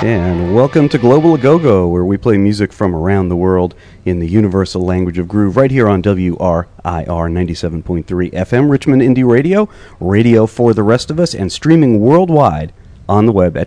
And welcome to Global A-Go-Go, where we play music from around the world in the universal language of groove, right here on WRIR 97.3 FM, Richmond Indie Radio, radio for the rest of us, and streaming worldwide on the web at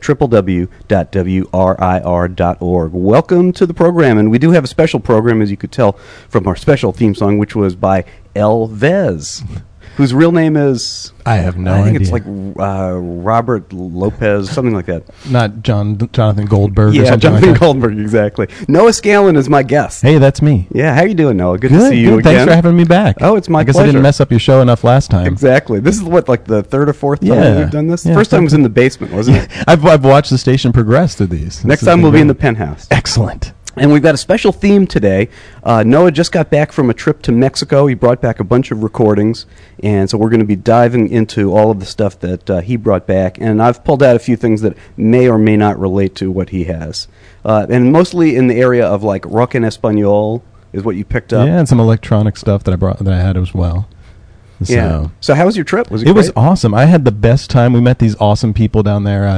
www.wrir.org. Welcome to the program, and we do have a special program, as you could tell from our special theme song, which was by Elvez, whose real name is... I have no idea. I think it's like Robert Lopez, something like that. Not Jonathan Goldberg or Yeah, something Jonathan like that? Goldberg, exactly. Noah Scallan is my guest. Hey, that's me. Yeah, how you doing, Noah? Good to see you again. Thanks for having me back. Oh, it's my I guess pleasure. I didn't mess up your show enough last time. Exactly. This is what, like the third or fourth time Yeah. we've done this? Yeah, First time was in the basement, wasn't it? I've watched the station progress through these. Next time we'll be in the penthouse. Excellent. And we've got a special theme today. Noah just got back from a trip to Mexico. He brought back a bunch of recordings, and so we're going to be diving into all of the stuff that he brought back. And I've pulled out a few things that may or may not relate to what he has. And mostly in the area of like rock en español is what you picked up. Yeah, and some electronic stuff that I had as well. Yeah. So how was your trip? Was it It great? was awesome. I had the best time. We met these awesome people down there.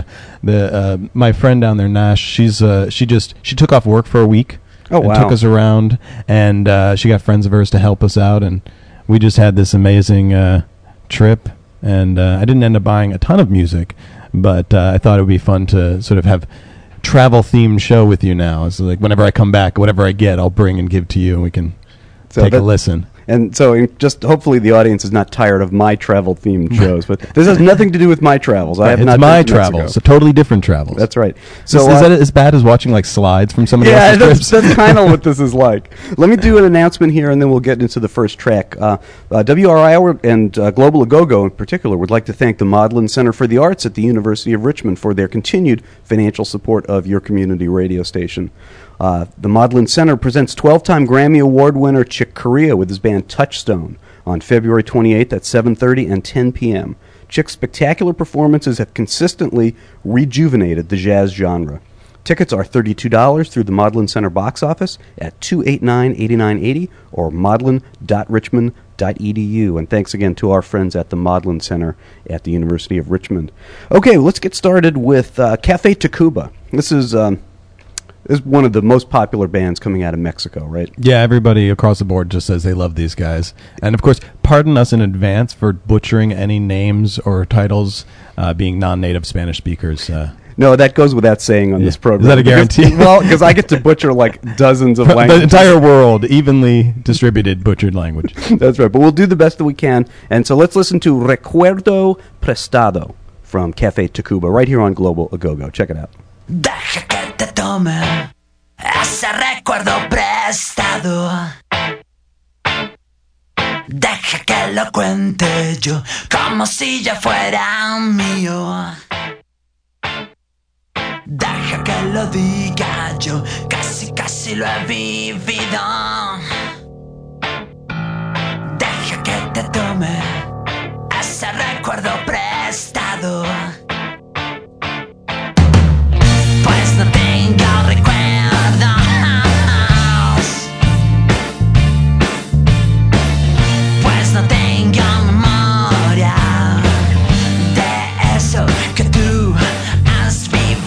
My friend down there, Nash, she took off work for a week. Oh, and wow. took us around, and she got friends of hers to help us out, and we just had this amazing trip. And I didn't end up buying a ton of music, but I thought it would be fun to sort of have travel-themed show with you now. So like whenever I come back, whatever I get, I'll bring and give to you, and we can take a listen. And so just hopefully the audience is not tired of my travel-themed shows. But this has nothing to do with my travels. I have It's not my been to Mexico. travels, so totally different travels. That's right. So is that as bad as watching like slides from somebody yeah, else's trips? that's kind of what this is like. Let me do an announcement here, and then we'll get into the first track. WRIR and Global A-Go-Go in particular would like to thank the Modlin Center for the Arts at the University of Richmond for their continued financial support of your community radio station. The Modlin Center presents 12-time Grammy Award winner Chick Corea with his band Touchstone on February 28th at 7:30 and 10 p.m. Chick's spectacular performances have consistently rejuvenated the jazz genre. Tickets are $32 through the Modlin Center box office at $289-8980 or modlin.richmond.edu. And thanks again to our friends at the Modlin Center at the University of Richmond. Okay, let's get started with Cafe Tacuba. This is one of the most popular bands coming out of Mexico, right? Yeah, everybody across the board just says they love these guys. And of course, pardon us in advance for butchering any names or titles, being non-native Spanish speakers. No, that goes without saying on this program. Is that a guarantee? Because I get to butcher like dozens of languages. The entire world, evenly distributed, butchered language. That's right, but we'll do the best that we can. And so let's listen to Recuerdo Prestado from Cafe Tacuba right here on Global A-Go-Go. Check it out. Deja que te tome ese recuerdo prestado. Deja que lo cuente yo como si ya fuera mío. Deja que lo diga yo, casi lo he vivido. Deja que te tome ese recuerdo prestado. Pues no tengo recuerdos, pues no tengo memoria de eso que tú has vivido.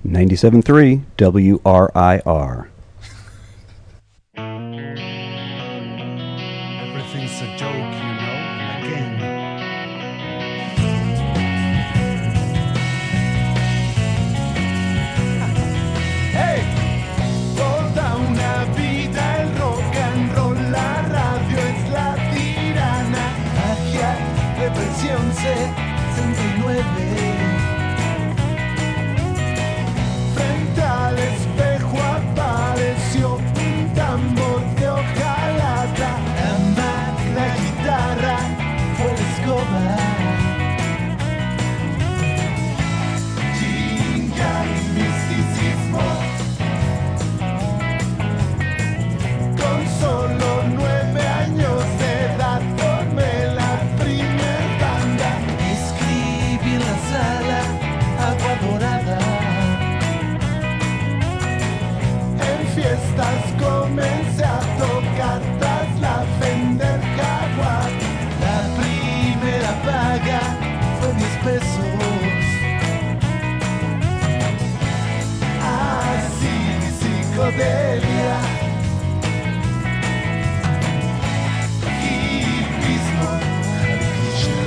97.3 WRIR. Everything's a joke, you know, again. Hey, toda una vida el rock and roll, la radio es la tirana, magia, represión, 69. Frente al espejo apareció un tambor de hojalata, la guitarra fue la escoba. Chinga y misticismo, con solo 9 años de edad formé la primer banda. Escribí en la sala agua dorada. En fiestas comencé a tocar tras la Fender Jaguar. La primera paga fue 10 pesos. Así psicodelia, hipismo, Hare Krishna.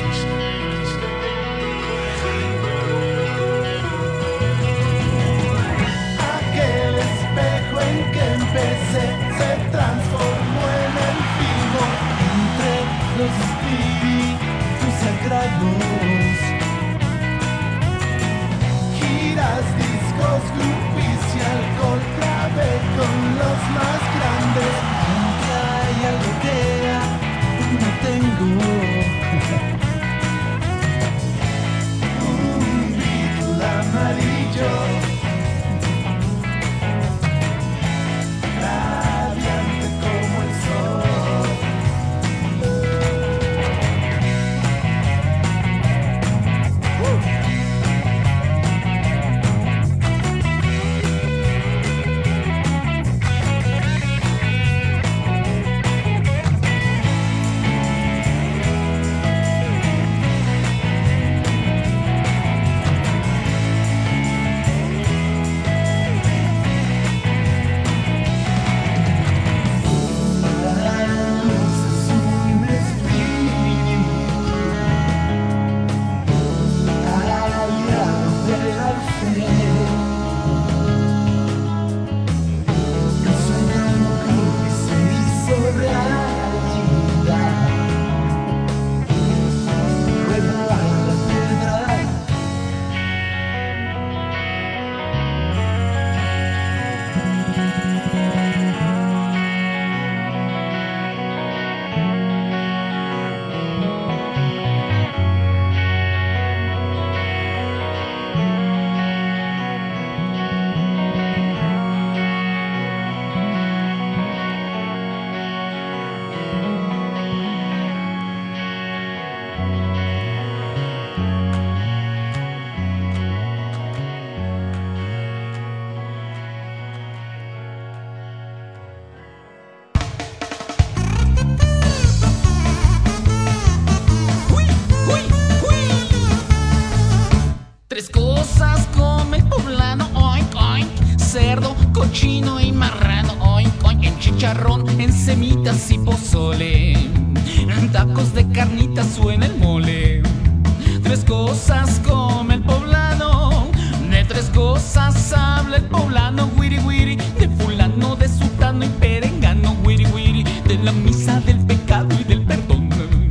Aquel espejo en que empecé se transformó en el vivo entre los espíritus sagrados. Giras, discos, groupies y alcohol, grabé con los más grandes. Aunque hay algo que no tengo, un Beatle amarillo, radiante como el sol. Tres cosas come el poblano, oink, oink. Cerdo, cochino y marrano, oink, oink. En chicharrón, en semitas y pozole, en tacos de carnitas suena el mole. Tres cosas come el poblano, de tres cosas habla el poblano. Wiri wiri, de fulano, de sutano y perengano. Wiri wiri, de la misa, del pecado y del perdón,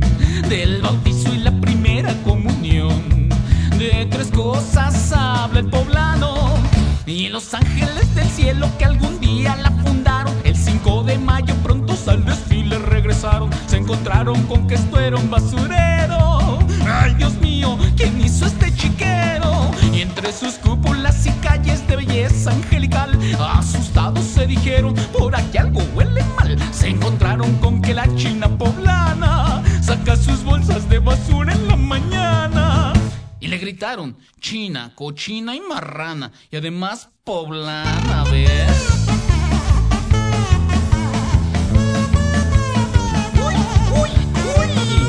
del bautizo y la primera comunión. De tres cosas habla el poblano, y los ángeles del cielo que algún día la fundaron. El 5 de mayo prontos al desfile regresaron. Se encontraron con que esto era un basurero. Ay, Dios mío, ¿quién hizo este chiquero? Y entre sus cúpulas y calles de belleza angelical, asustados se dijeron, por aquí algo huele mal. Se encontraron con que la china poblana saca sus bolsas de basura en la mañana. Y le gritaron, china, cochina y marrana, y además poblana, ¿ves? ¡Uy, uy, uy!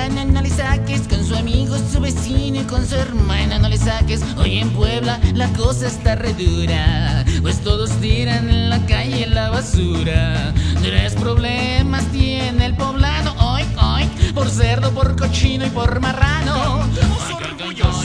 fulana no le saques, con su amigo, su vecino y con su hermana no le saques. Hoy en Puebla la cosa está re dura, pues todos tiran en la calle la basura. 3 problemas tiene el poblano hoy, hoy, por cerdo, por cochino y por marrano. Orgulloso.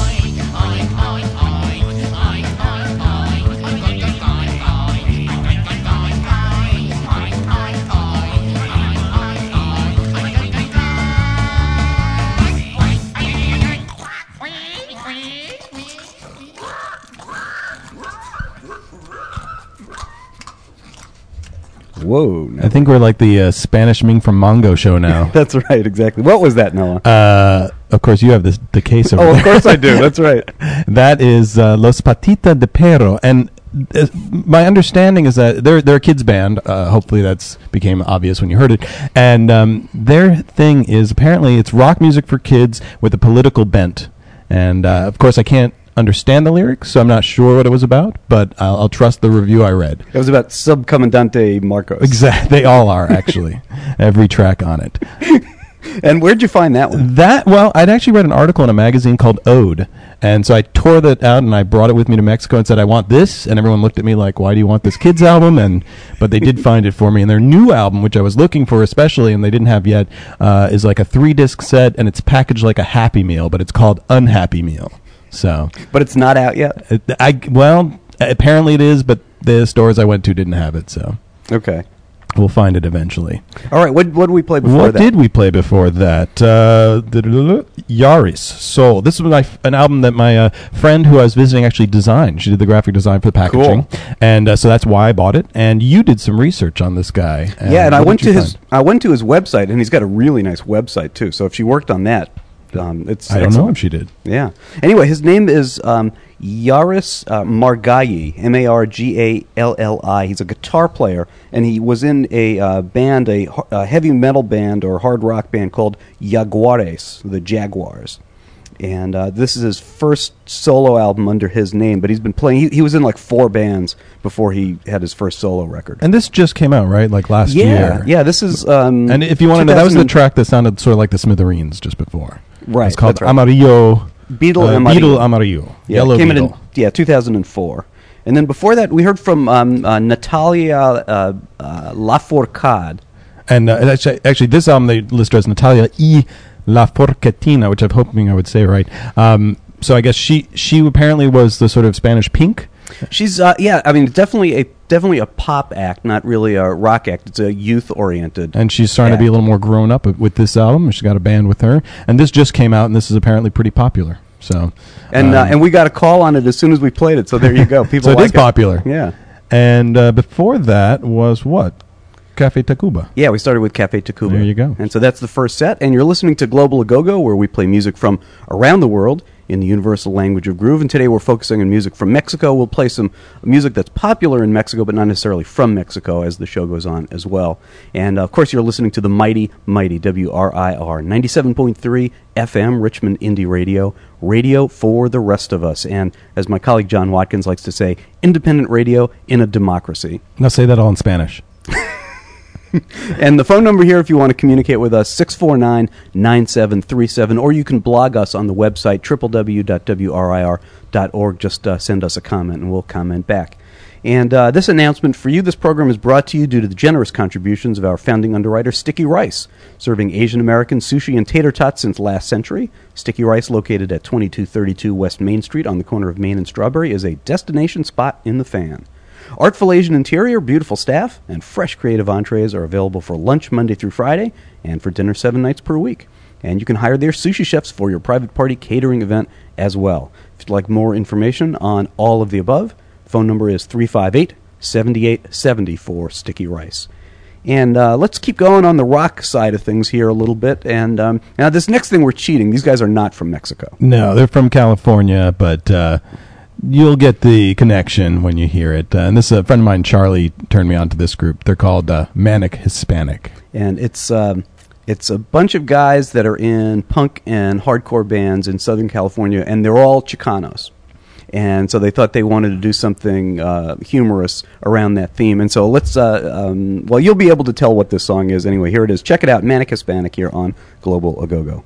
Whoa. I think we're like the Spanish Ming from Mongo show now. That's right, exactly. What was that, Noah? Of course, you have the case over Oh, there. of course I do. That's right. That is Los Patitas de Perro. And my understanding is that they're a kids band. Hopefully that's became obvious when you heard it. And their thing is apparently it's rock music for kids with a political bent. And, of course, I can't understand the lyrics, so I'm not sure what it was about, but I'll trust the review I read. It was about Subcomandante Marcos. Exactly. They all are, actually. Every track on it. And where'd you find that one? Well, I'd actually read an article in a magazine called Ode, and so I tore that out and I brought it with me to Mexico and said, I want this, and everyone looked at me like, why do you want this kids album? But they did find it for me, and their new album, which I was looking for especially, and they didn't have yet, is like a 3-disc set, and it's packaged like a Happy Meal, but it's called Unhappy Meal. So, But it's not out yet? Apparently it is, but the stores I went to didn't have it, so Okay. we'll find it eventually. All right, what did we play before What that? did we play before that? Yaris Soul. This was an album that my friend who I was visiting actually designed. She did the graphic design for the packaging, Cool. and so that's why I bought it. And you did some research on this guy. Yeah, and I what went did to you his find? I went to his website, and he's got a really nice website too. So if she worked on that, it's I don't know if she did. Yeah. Anyway, his name is Yaris Margalli, Margalli. He's a guitar player, and he was in a band, a heavy metal band or hard rock band called Jaguares, the Jaguars. And this is his first solo album under his name, but he's been playing. He was in like 4 bands before he had his first solo record. And this just came out, right? Like last year. Yeah, this is. And if you want to know, that was the track that sounded sort of like the Smithereens just before. Right, It's called that's right. Amarillo. Beetle Amarillo. Beetle Amarillo. Yeah, Yellow came Beetle. in 2004. And then before that, we heard from Natalia Lafourcade. And actually, this album they list as Natalia E. La Forquetina, which I'm hoping I would say right. So I guess she apparently was the sort of Spanish Pink. She's definitely a pop act, not really a rock act. It's a youth oriented. And she's starting to be a little more grown up with this album. She's got a band with her. And this just came out, and this is apparently pretty popular. So And we got a call on it as soon as we played it. So there you go. People so it like is popular. Yeah. And before that was what? Cafe Tacuba. Yeah, we started with Cafe Tacuba. There you go. And so that's the first set. And you're listening to Global Agogo, where we play music from around the world in the universal language of groove. And today we're focusing on music from Mexico. We'll play some music that's popular in Mexico, but not necessarily from Mexico as the show goes on as well. And, of course, you're listening to the mighty WRIR 97.3 FM Richmond Indie Radio, radio for the rest of us. And as my colleague John Watkins likes to say, independent radio in a democracy. Now say that all in Spanish. And the phone number here, if you want to communicate with us, 649-9737, or you can blog us on the website, www.wrir.org. Just send us a comment, and we'll comment back. And this announcement for you, this program is brought to you due to the generous contributions of our founding underwriter, Sticky Rice, serving Asian American sushi and tater tots since last century. Sticky Rice, located at 2232 West Main Street on the corner of Main and Strawberry, is a destination spot in the fan. Artful Asian interior, beautiful staff, and fresh creative entrees are available for lunch Monday through Friday and for dinner 7 nights per week. And you can hire their sushi chefs for your private party catering event as well. If you'd like more information on all of the above, phone number is 358-7870 for Sticky Rice. And let's keep going on the rock side of things here a little bit. And now this next thing, we're cheating. These guys are not from Mexico. No, they're from California, but you'll get the connection when you hear it. And this a friend of mine, Charlie, turned me on to this group. They're called Manic Hispanic. And it's a bunch of guys that are in punk and hardcore bands in Southern California, and they're all Chicanos. and so they thought they wanted to do something humorous around that theme. And so let's, well, you'll be able to tell what this song is anyway. Here it is. Check it out, Manic Hispanic here on Global A Go Go.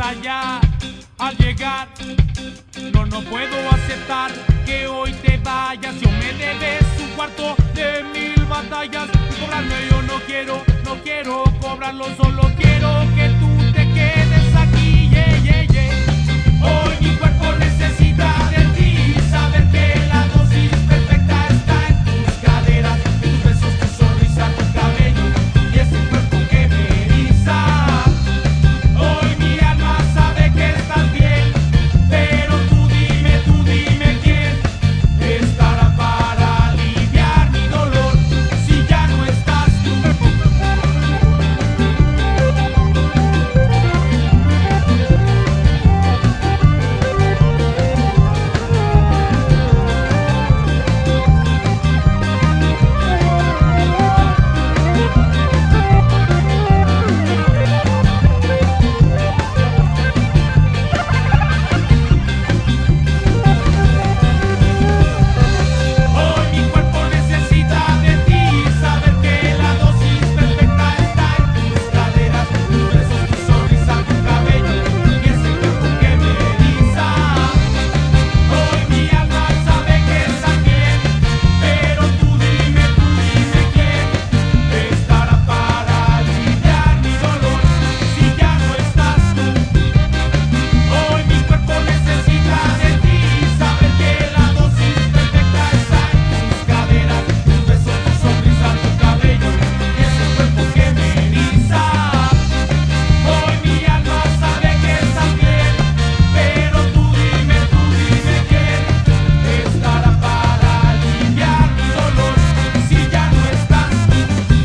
estallar al llegar. No, no puedo aceptar que hoy te vayas. Yo me debes un cuarto de 1000 batallas. Y cobrarme yo no quiero cobrarlo. Solo quiero que tú te quedes aquí, yeah, yeah, yeah. Hoy mi cuerpo necesita de ti. Saber que la dosis perfecta está en tus caderas, en tus besos, tu sonrisa, tu cabello y ese cuerpo que me eriza. Hoy mi alma sabe que estás bien, pero tú dime quién estará para aliviar mi dolor si ya no estás tú. Hoy mi cuerpo necesita de ti, saber que la dosis perfecta está en tus caderas, tus besos, tu sonrisa, tu cabello y ese cuerpo que me eriza. Hoy mi alma sabe que estás bien, pero tú dime quién estará para aliviar mi dolor si ya no estás tú. Hoy mi cuerpo necesita de ti, saber que la dosis perfecta está en tus caderas, tus besos, tu sonrisa, tu cabello y ese cuerpo que me eriza. Hoy mi alma sabe que estás bien, pero tú dime quién estará para aliviar mi dolor si ya no estás tú.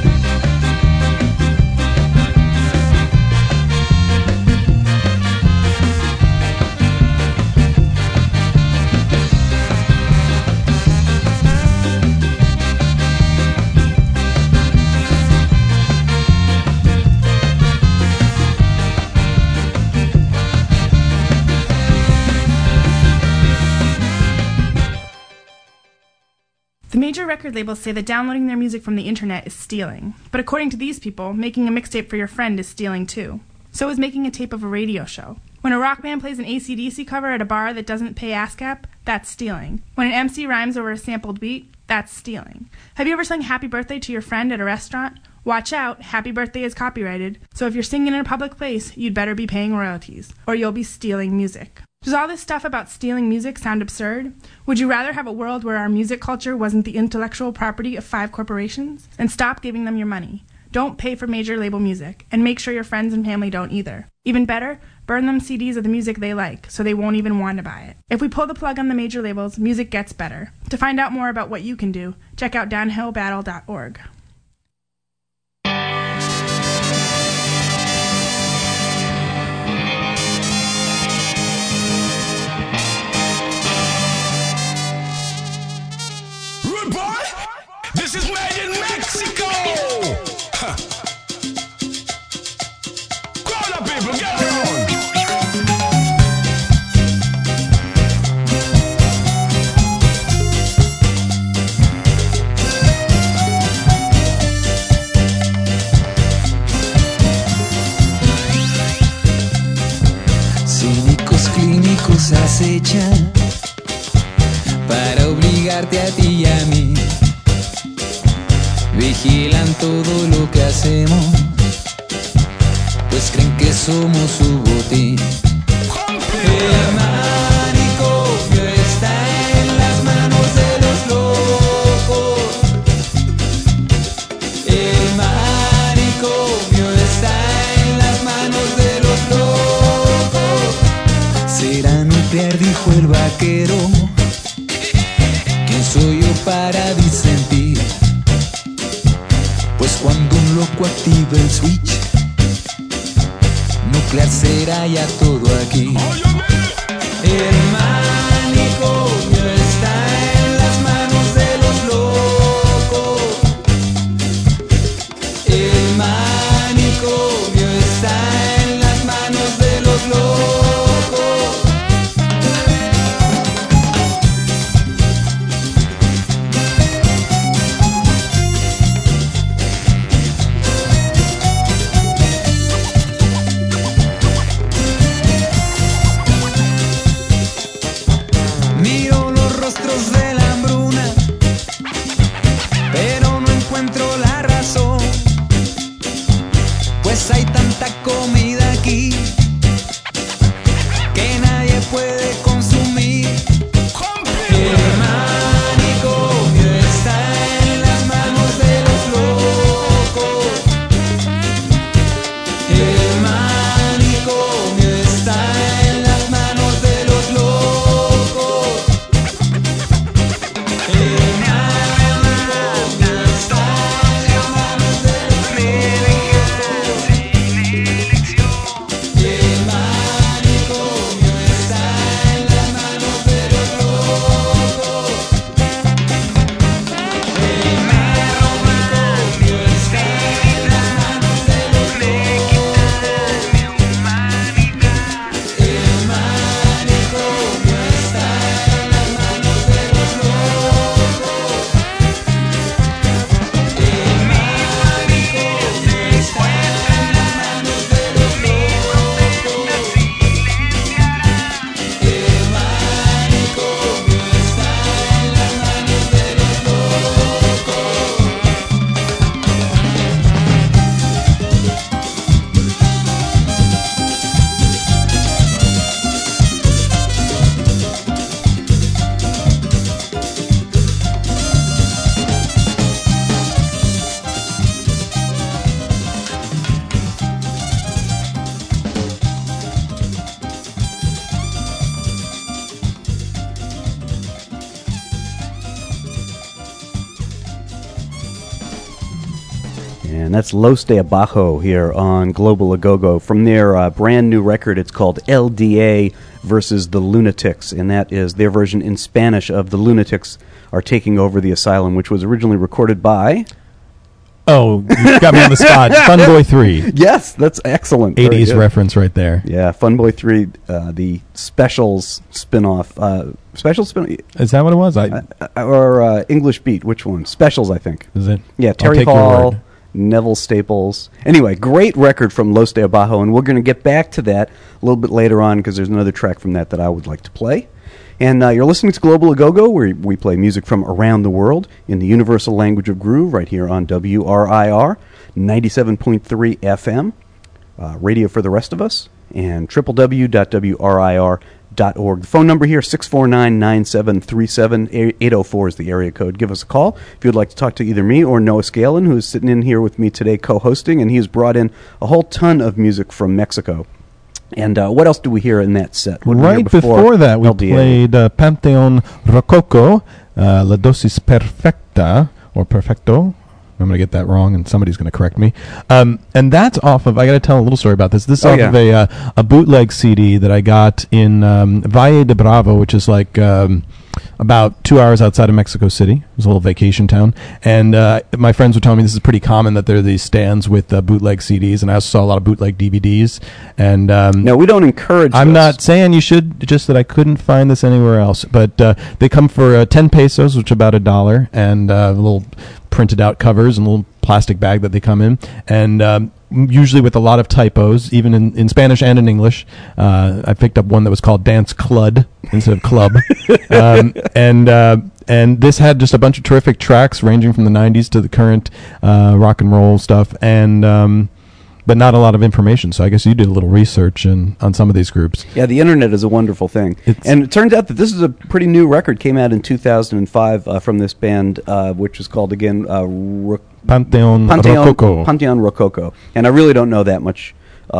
The major record labels say that downloading their music from the internet is stealing. But according to these people, making a mixtape for your friend is stealing too. So is making a tape of a radio show. When a rock band plays an AC/DC cover at a bar that doesn't pay ASCAP, that's stealing. When an MC rhymes over a sampled beat, that's stealing. Have you ever sung Happy Birthday to your friend at a restaurant? Watch out, Happy Birthday is copyrighted, so if you're singing in a public place, you'd better be paying royalties, or you'll be stealing music. Does all this stuff about stealing music sound absurd? Would you rather have a world where our music culture wasn't the intellectual property of 5 corporations? And stop giving them your money. Don't pay for major label music, and make sure your friends and family don't either. Even better, burn them CDs of the music they like, so they won't even want to buy it. If we pull the plug on the major labels, music gets better. To find out more about what you can do, check out downhillbattle.org. Rude boy, this is made in Mexico. Huh. Crowd of people, get around. Cínicos clínicos acechan para obligarte a ti y a mí. Vigilan todo lo que hacemos, pues creen que somos su botín. El manicomio está en las manos de los locos. El manicomio está en las manos de los locos. Será nuclear, dijo el vaquero. ¿Quién soy yo para disentir? Pues cuando un loco active el switch, nuclear será ya todo aquí. El manicomio está en las manos de los locos. El manicomio está en las manos de los locos. And that's Los de Abajo here on Global Agogo. From their brand new record, it's called LDA versus the Lunatics, and that is their version in Spanish of The Lunatics Are Taking Over the Asylum, which was originally recorded by... Oh, you got me on the spot. Funboy 3. Yes, that's excellent. Very 80s good. reference right there. Yeah, Funboy 3, the Specials spin-off. Specials spin Is that what it was? or English Beat, which one? Specials, I think. Is it? Yeah, I'll Terry take your Hall, word. Neville Staples. Anyway, great record from Los de Abajo, and we're going to get back to that a little bit later on because there's another track from that I would like to play. And you're listening to Global Agogo, where we play music from around the world in the universal language of groove, right here on WRIR 97.3 FM, radio for the rest of us, and www.wrir.org. The phone number here, 649-9737, 804 is the area code. Give us a call if you'd like to talk to either me or Noah Scalin, who's sitting in here with me today co-hosting, and he's brought in a whole ton of music from Mexico. And what else do we hear in that set? What did we hear Right before that, we LDA? played Pantheon Rococo, La Dosis Perfecta, or Perfecto. I'm going to get that wrong, and somebody's going to correct me. And that's off of, I got to tell a little story about this. This is off of a bootleg CD that I got in Valle de Bravo, which is like about 2 hours outside of Mexico City. It was a little vacation town. And my friends were telling me this is pretty common that there are these stands with bootleg CDs, and I also saw a lot of bootleg DVDs. And no, we don't encourage I'm this. not saying you should, just that I couldn't find this anywhere else. But they come for 10 pesos, which is about $1, and little printed out covers and a little plastic bag that they come in. And usually with a lot of typos, even in Spanish and in English. I picked up one that was called Dance Clud instead of Club. And this had just a bunch of terrific tracks ranging from the 90s to the current rock and roll stuff, and but not a lot of information. So I guess you did a little research on some of these groups. Yeah, the internet is a wonderful thing. And it turns out that this is a pretty new record. Came out in 2005 from this band, which is called, again, Pantheon Rococo. Pantheon Rococo. And I really don't know that much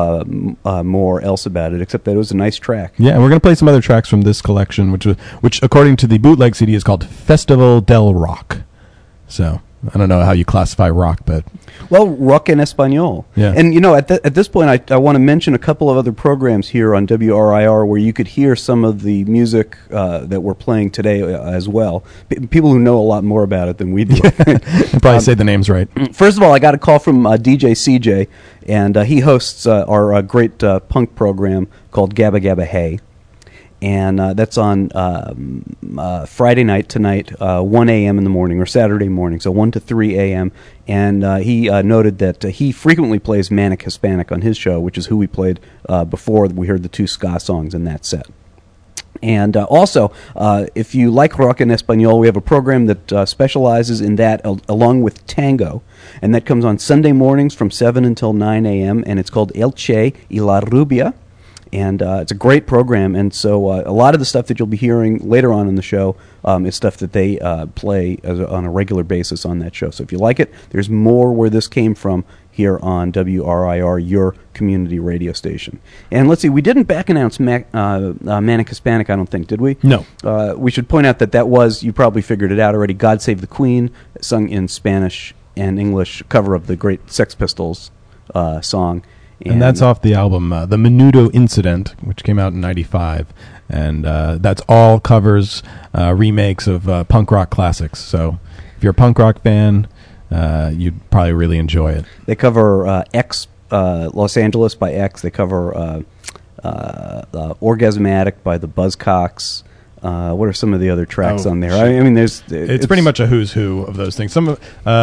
more else about it, except that it was a nice track. Yeah, and we're going to play some other tracks from this collection, which according to the bootleg CD is called Festival del Rock. So I don't know how you classify rock, but... Well, rock en español. Yeah. And, you know, at this point, I want to mention a couple of other programs here on WRIR where you could hear some of the music that we're playing today as well. People who know a lot more about it than we do. You'll probably say the names right. First of all, I got a call from DJ CJ, and he hosts our great punk program called Gabba Gabba Hey. And that's on Friday night tonight, 1 a.m. in the morning, or Saturday morning, so 1 to 3 a.m. And he noted that he frequently plays Manic Hispanic on his show, which is who we played before we heard the two ska songs in that set. And also, if you like rock en español, we have a program that specializes in that along with tango. And that comes on Sunday mornings from 7 until 9 a.m., and it's called El Che y la Rubia. And it's a great program, and so a lot of the stuff that you'll be hearing later on in the show is stuff that they play on a regular basis on that show. So if you like it, there's more where this came from here on WRIR, your community radio station. And let's see, we didn't back announce Manic Hispanic, I don't think, did we? No. We should point out that was, you probably figured it out already, God Save the Queen, sung in Spanish and English, cover of the great Sex Pistols song. And that's off the album The Menudo Incident, which came out in 95. And that's all covers, remakes of punk rock classics. So if you're a punk rock fan, you'd probably really enjoy it. They cover X, Los Angeles by X. They cover Orgasmatic by the Buzzcocks. What are some of the other tracks on there? I mean, it's pretty much a who's who of those things. Some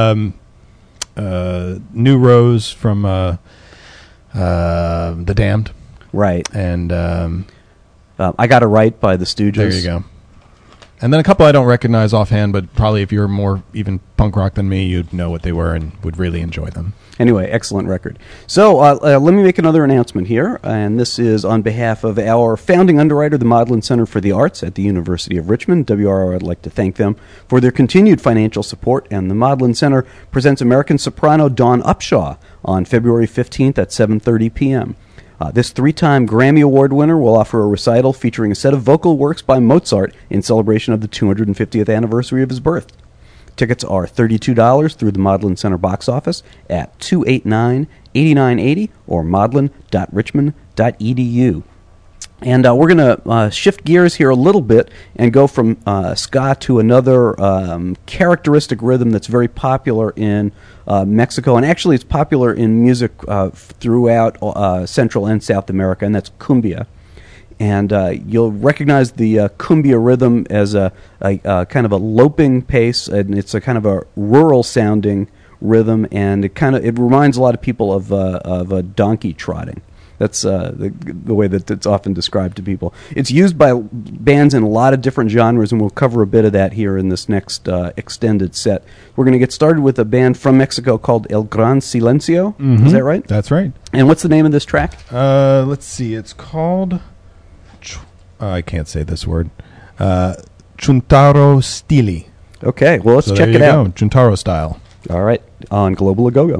New Rose from... The Damned. Right. And I Got It Right by the Stooges. There you go. And then a couple I don't recognize offhand, but probably if you're more even punk rock than me, you'd know what they were and would really enjoy them. Anyway, excellent record. So let me make another announcement here, and this is on behalf of our founding underwriter, the Modlin Center for the Arts at the University of Richmond. WRR would like to thank them for their continued financial support, and the Modlin Center presents American soprano Dawn Upshaw on February 15th at 7:30 p.m. This three-time Grammy Award winner will offer a recital featuring a set of vocal works by Mozart in celebration of the 250th anniversary of his birth. Tickets are $32 through the Maudlin Center box office at 289-8980 or maudlin.richmond.edu. And we're going to shift gears here a little bit and go from ska to another characteristic rhythm that's very popular in Mexico. And actually, it's popular in music throughout Central and South America, and that's cumbia. And you'll recognize the cumbia rhythm as a kind of a loping pace, and it's a kind of a rural-sounding rhythm, and it reminds a lot of people of a donkey trotting. That's the way that it's often described to people. It's used by bands in a lot of different genres, and we'll cover a bit of that here in this next extended set. We're going to get started with a band from Mexico called El Gran Silencio. Mm-hmm. Is that right? That's right. And what's the name of this track? Let's see. It's called... I can't say this word. Chuntaro Stili. Okay, well, let's check it out. Chuntaro style. All right, on Global A Go-Go.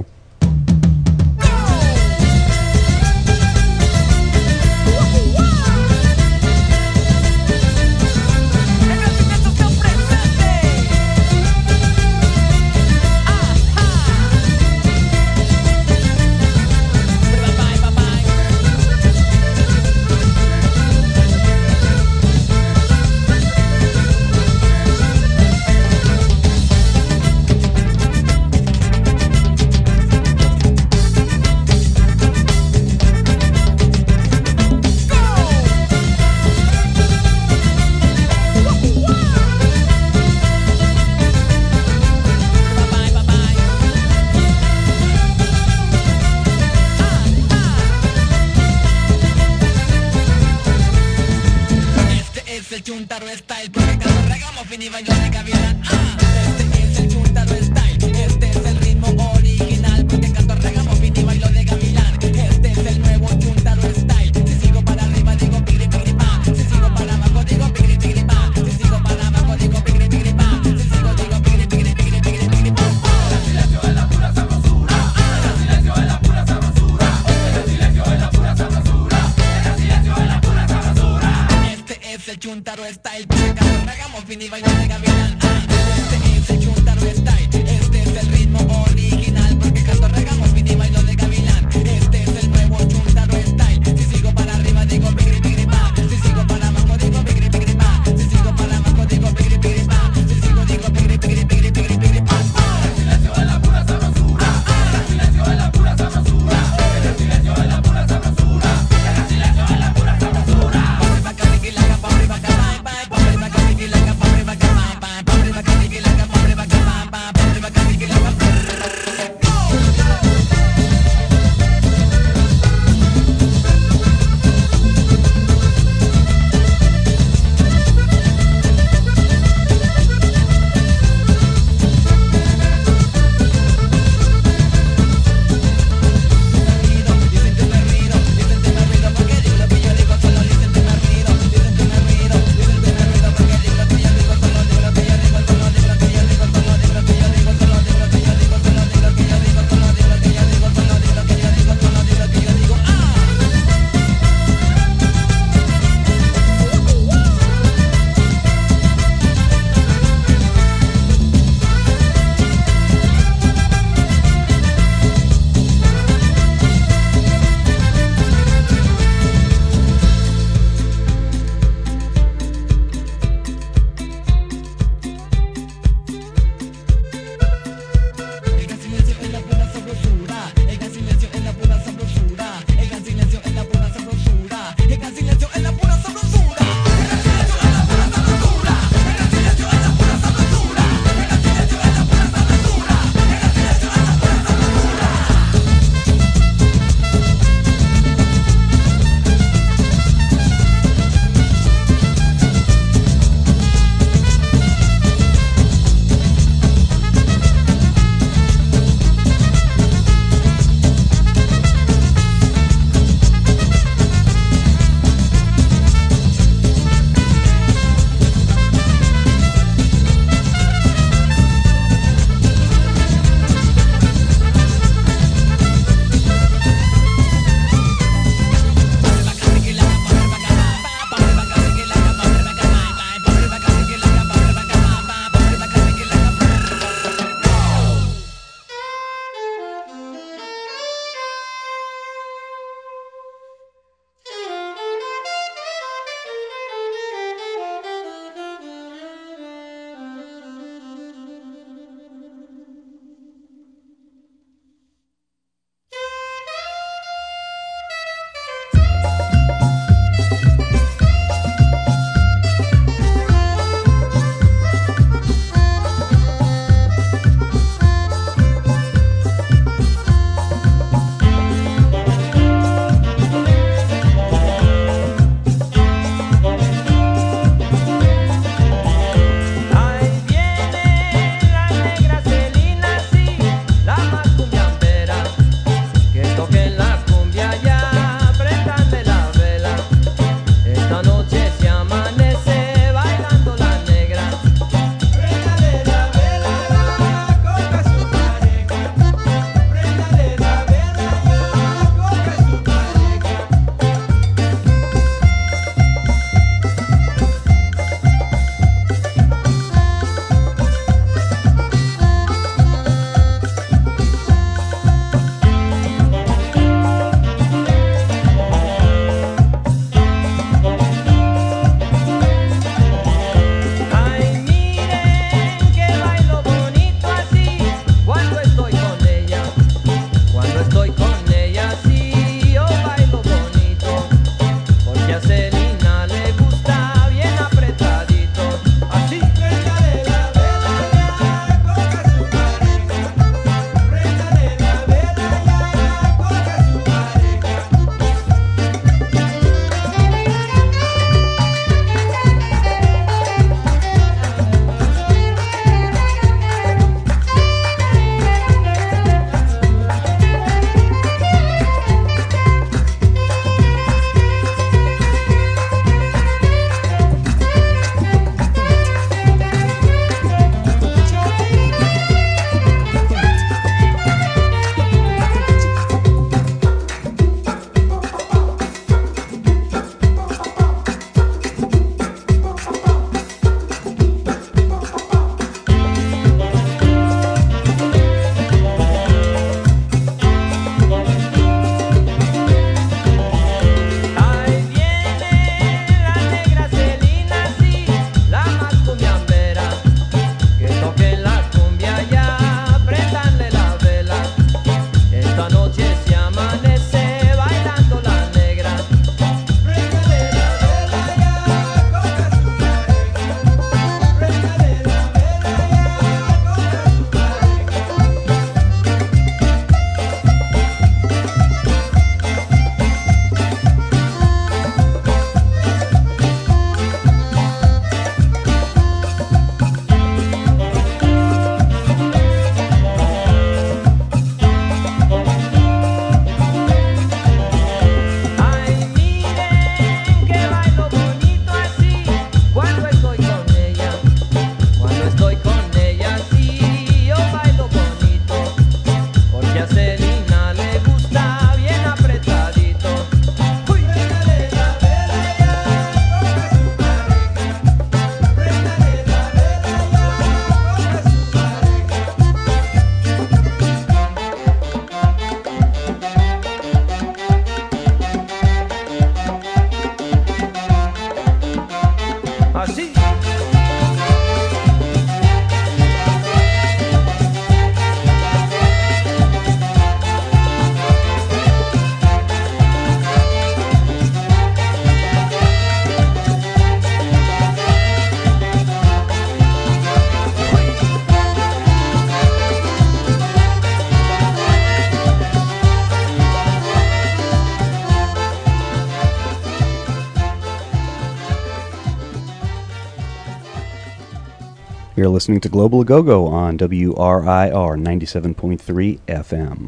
You're listening to Global A Go-Go on WRIR 97.3 FM.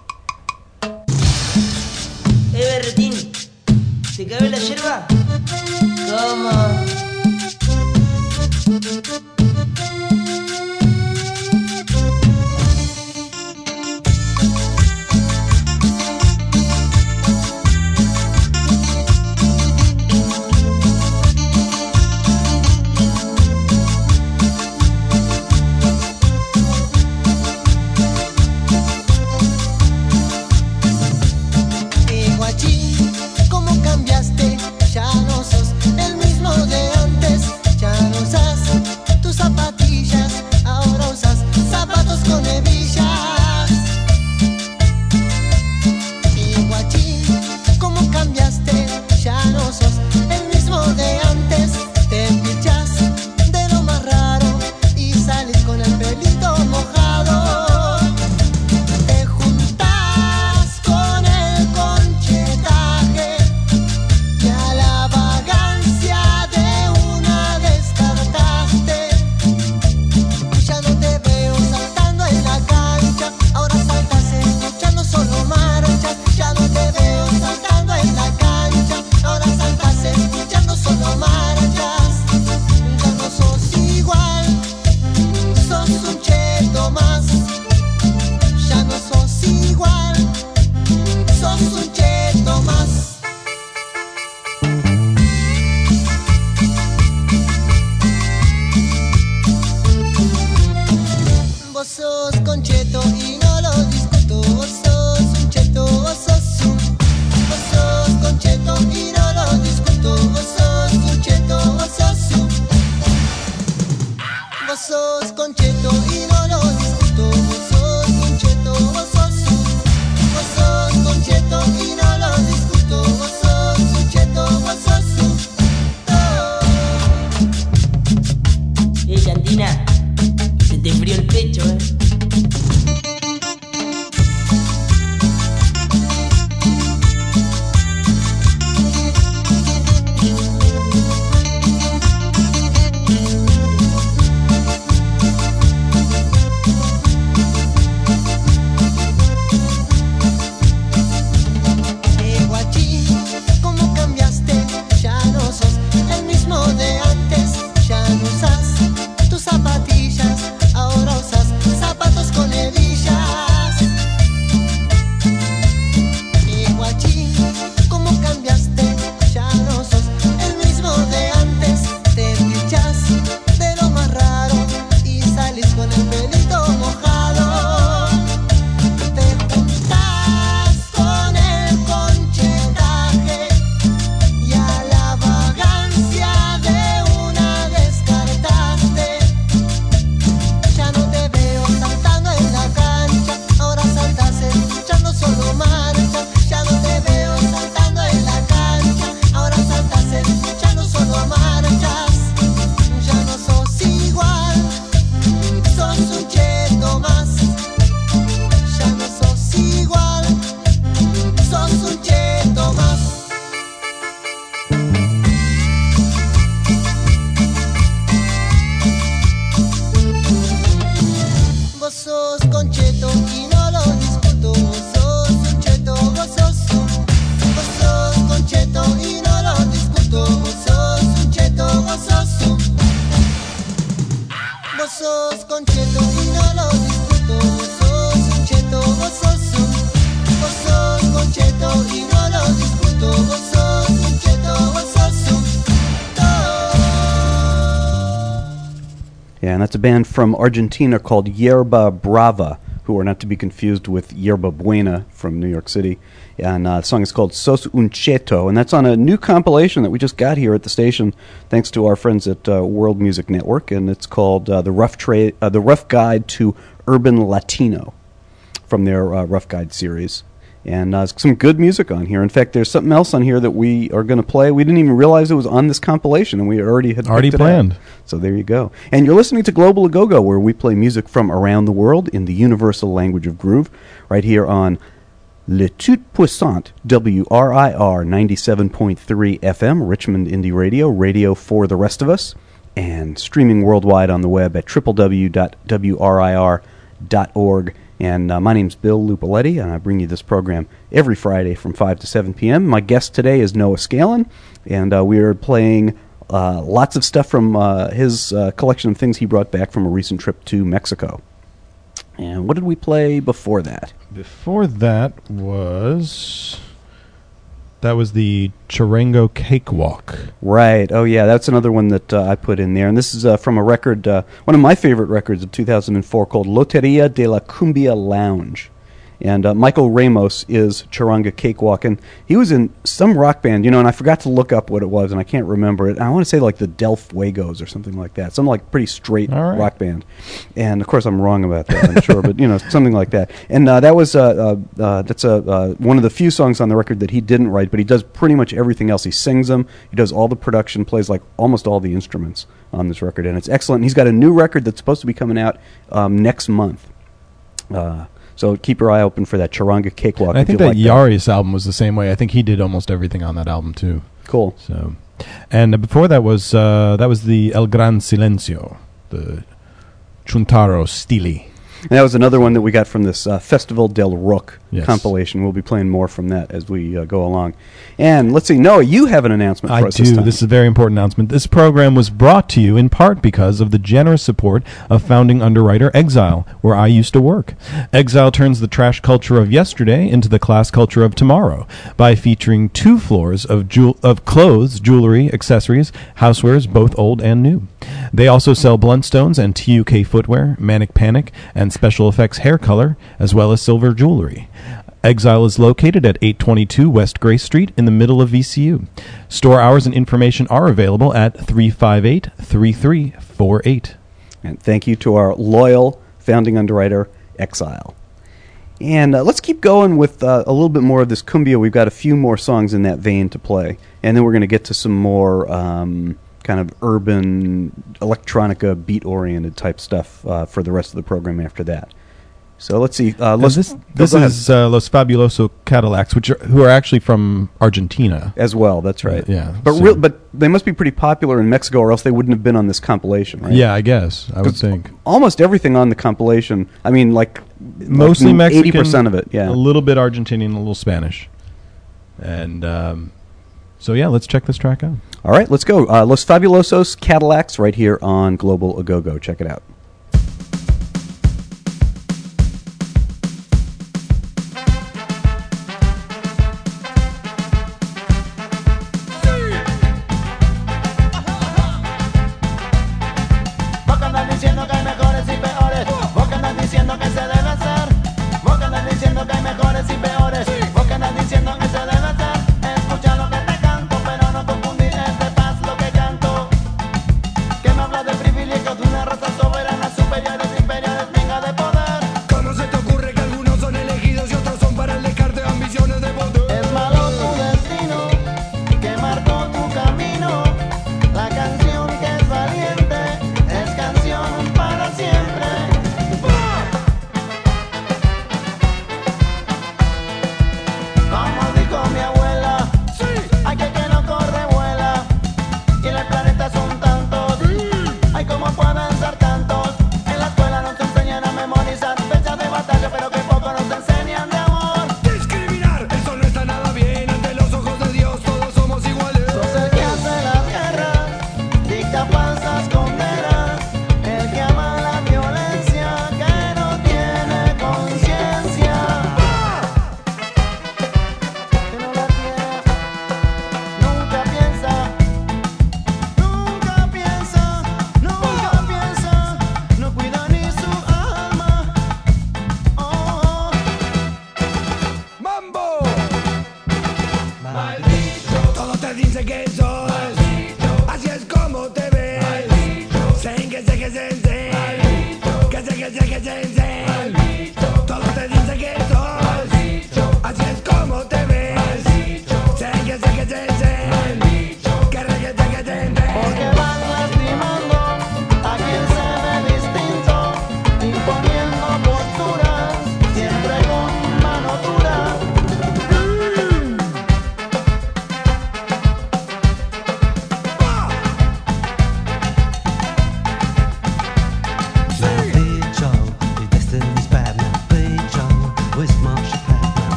Berretín, ¿te cabe la yerba? ¿Cómo? ¿Cómo cambiaste? Ya no sos el mismo de antes. Ya no usas tus zapatillas, ahora usas zapatos con hebillas. Y guachín, ¿cómo cambiaste? Ya no sos el mismo de antes. Te pinchas de lo más raro y sales con el pelito mojado. Te juntas con el conchetaje y a la vagancia de una descartaste. Ya no te veo saltando en la cancha, ahora saltas escuchando solo marchas. Ya no te veo saltando en la cancha, ahora saltas escuchando solo marchas. Ya no sos igual, sos un cheto más. Ya no sos igual, sos un cheto más. Vos sos concheto y no lo discuto. Vos sos un cheto, vos sos un. Vos sos concheto y no lo discuto. Vos sos un cheto, vos sos un. Vos sos concheto y no lo discuto. Vos sos un cheto, vos sos un. Vos sos concheto y no lo discuto. Vos sos un cheto, vos sos un. Andina, se te enfrió el pecho, Guachín, ¿cómo cambiaste? Ya no sos el mismo de antes. Ya no usas tus zapatillas, ahora usas zapatos con hebillas. Guachín, ¿cómo cambiaste? Ya no sos el mismo de antes. Te pinchas de lo más raro y sales con el pelito mojado. Te juntas con el conchetaje y a la vagancia de una descartaste. Ya no te veo saltando en la cancha, ahora saltas escuchando solo marchas. Ya no te veo saltando en la cancha, ahora saltas escuchando solo marchas. Ya no sos igual, sos un cheto más. Ya no sos igual, sos un cheto más. Vos sos concheto y no lo discuto. Vos sos un cheto, vos sos un. Vos sos concheto y no lo discuto. Vos sos un cheto, vos sos un. Vos sos concheto y no lo discuto. Vos sos un cheto, vos sos un. Vos sos concheto y no lo discuto. Vos sos un cheto, vos sos un. Yeah, and that's a band from Argentina called Yerba Brava, who are not to be confused with Yerba Buena from New York City. And the song is called Sos Un Cheto, and that's on a new compilation that we just got here at the station, thanks to our friends at World Music Network, and it's called The Rough Guide to Urban Latino, from their Rough Guide series. And some good music on here. In fact, there's something else on here that we are going to play. We didn't even realize it was on this compilation, and we already had picked it planned. out. So there you go. And you're listening to Global A Go-Go, where we play music from around the world in the universal language of groove, right here on Le Tout Puissant, WRIR 97.3 FM, Richmond Indie Radio, radio for the rest of us. and streaming worldwide on the web at www.wrir.org. And my name's Bill Lupoletti, and I bring you this program every Friday from 5 to 7 p.m. My guest today is Noah Scalin, and we are playing lots of stuff from his collection of things he brought back from a recent trip to Mexico. And what did we play before that? Before that was the Charango Cakewalk. Right. Oh, yeah. That's another one that I put in there. And this is from a record, one of my favorite records of 2004 called Loteria de la Cumbia Lounge. And Michael Ramos is Charanga Cakewalk, and he was in some rock band, and I forgot to look up what it was, and I can't remember it. I want to say like the Del Fuegos or something like that, some like pretty straight rock band. And of course, I'm wrong about that, I'm sure, but something like that. And that was that's one of the few songs on the record that he didn't write, but he does pretty much everything else. He sings them, he does all the production, plays like almost all the instruments on this record, and it's excellent. And he's got a new record that's supposed to be coming out next month. So keep your eye open for that Charanga Cakewalk. And I think that Yari's album was the same way. I think he did almost everything on that album too. Cool. So, and before that was the El Gran Silencio, the Chuntaro Stili. And that was another one that we got from this Festival del Rock Yes. compilation. We'll be playing more from that as we go along. And let's see, Noah, you have an announcement for us this time. This is a very important announcement. This program was brought to you in part because of the generous support of founding underwriter Exile, where I used to work. Exile turns the trash culture of yesterday into the class culture of tomorrow by featuring 2 floors of clothes, jewelry, accessories, housewares, both old and new. They also sell Bluntstones and TUK footwear, Manic Panic, and special effects hair color, as well as silver jewelry. Exile is located at 822 West Grace Street in the middle of VCU. Store hours and information are available at 358-3348. And thank you to our loyal founding underwriter, Exile. And let's keep going with a little bit more of this cumbia. We've got a few more songs in that vein to play. And then we're going to get to some more kind of urban, electronica, beat-oriented type stuff for the rest of the program after that. So let's see. This is Los Fabuloso Cadillacs, who are actually from Argentina as well. That's right. Yeah, but they must be pretty popular in Mexico, or else they wouldn't have been on this compilation, right? Yeah, I guess I would think almost everything on the compilation. I mean, mostly Mexican, 80% of it. Yeah, a little bit Argentinian, a little Spanish, and so yeah, let's check this track out. All right, let's go. Los Fabulosos Cadillacs, right here on Global Agogo. Check it out.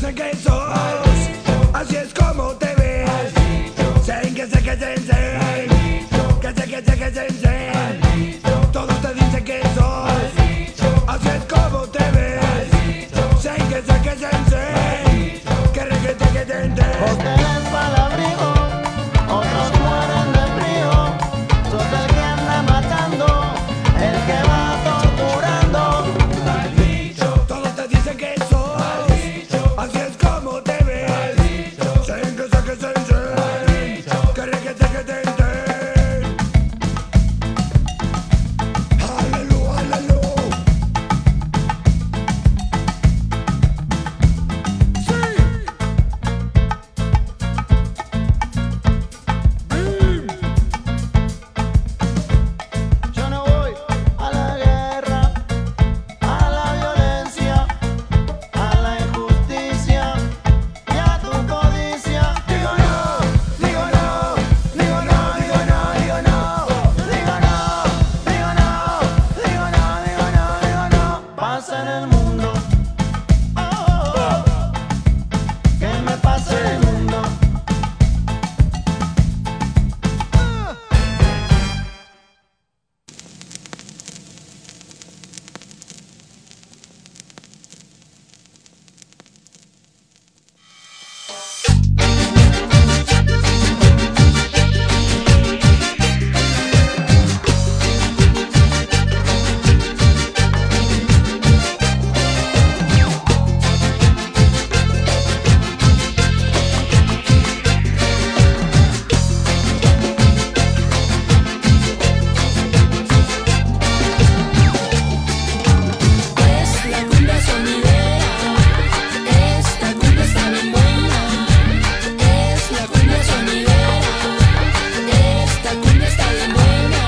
dicen que sos, así es como te ves. Sen, que sé, que sen, sen. Que sé, que sé, que sen, sen. Todos te dicen que sos, así es como te ves. Sen, que sé, que sen, sen. Que re, que te, que ten, ten. Hoteles para abrigo, otros mueren de frío. Sos el que anda matando, el que va torturando. Todos te dicen que sos, así es como te ves. Sen, que sé, que sen, sen. Que re, que te, que ten, ten. Aleluya, aleluya. Yo no voy a la guerra, a la violencia, a la injusticia y a tu codicia. Digo no, digo no, digo no, digo no, digo no. Digo no, digo no, digo no, digo no, digo no. Pasa en el mundo, ¿qué me pasa en el mundo? Es la cumbia sonidera, esta cumbia está bien buena. Es la cumbia sonidera, esta cumbia está bien buena.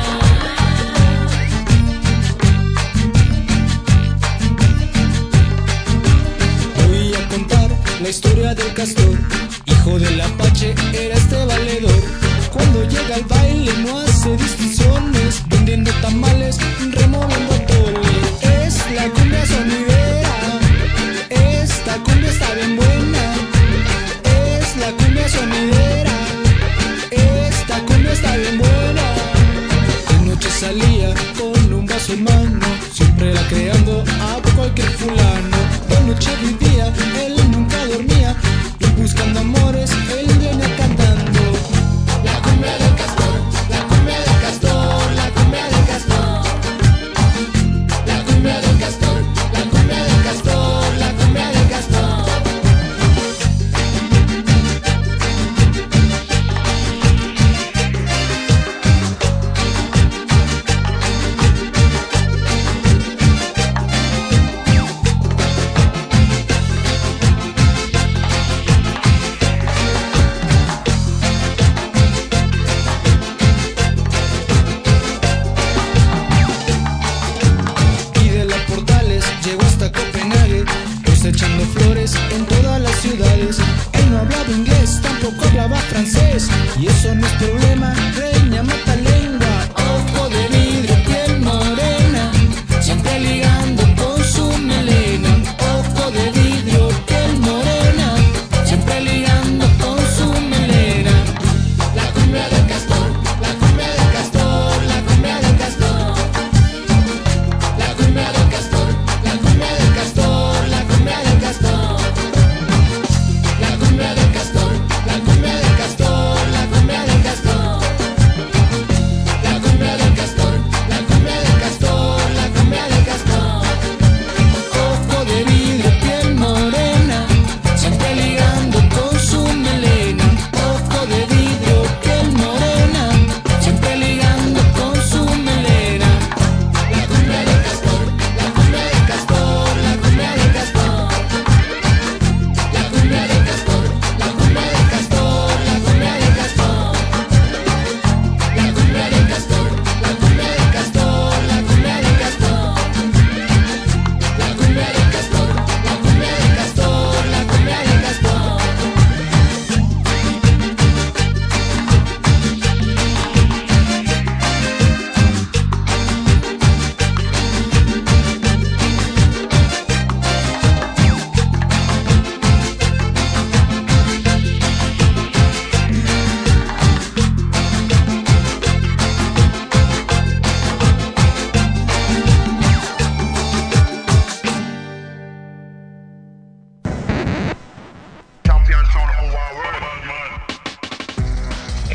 Voy a contar la historia del castor, hijo del apache, era este valedor. Cuando llega al baile no hace distinciones, vendiendo tamales, removiendo atole. Es la cumbia sonidera, esta cumbia está bien buena. Es la cumbia sonidera, esta cumbia está bien buena. De noche salía con un vaso en mano, siempre la creando a cualquier fulano. De noche vivía, él nunca dormía, y buscando amores, él venía cantando. La cumbia del castor, la cumbia del castor, la cumbia del castor. La cumbia del castor, la cumbia del castor, la cumbia del castor. Y de las Portales llegó hasta Copenhague, cosechando flores en todas las ciudades. Él no hablaba inglés, tampoco hablaba francés, y eso no es problema, reina mata lengua. Ojo de vidrio, piel morena, siempre ligando con su melena. Ojo de vidrio, piel morena, siempre ligando con su melena. La cumbia del castor, la cumbia del castor, la cumbia del castor. La cumbia del castor, la cumbia del castor, la cumbia del castor. La cumbia del castor, la cumbia del castor, la cumbia del castor.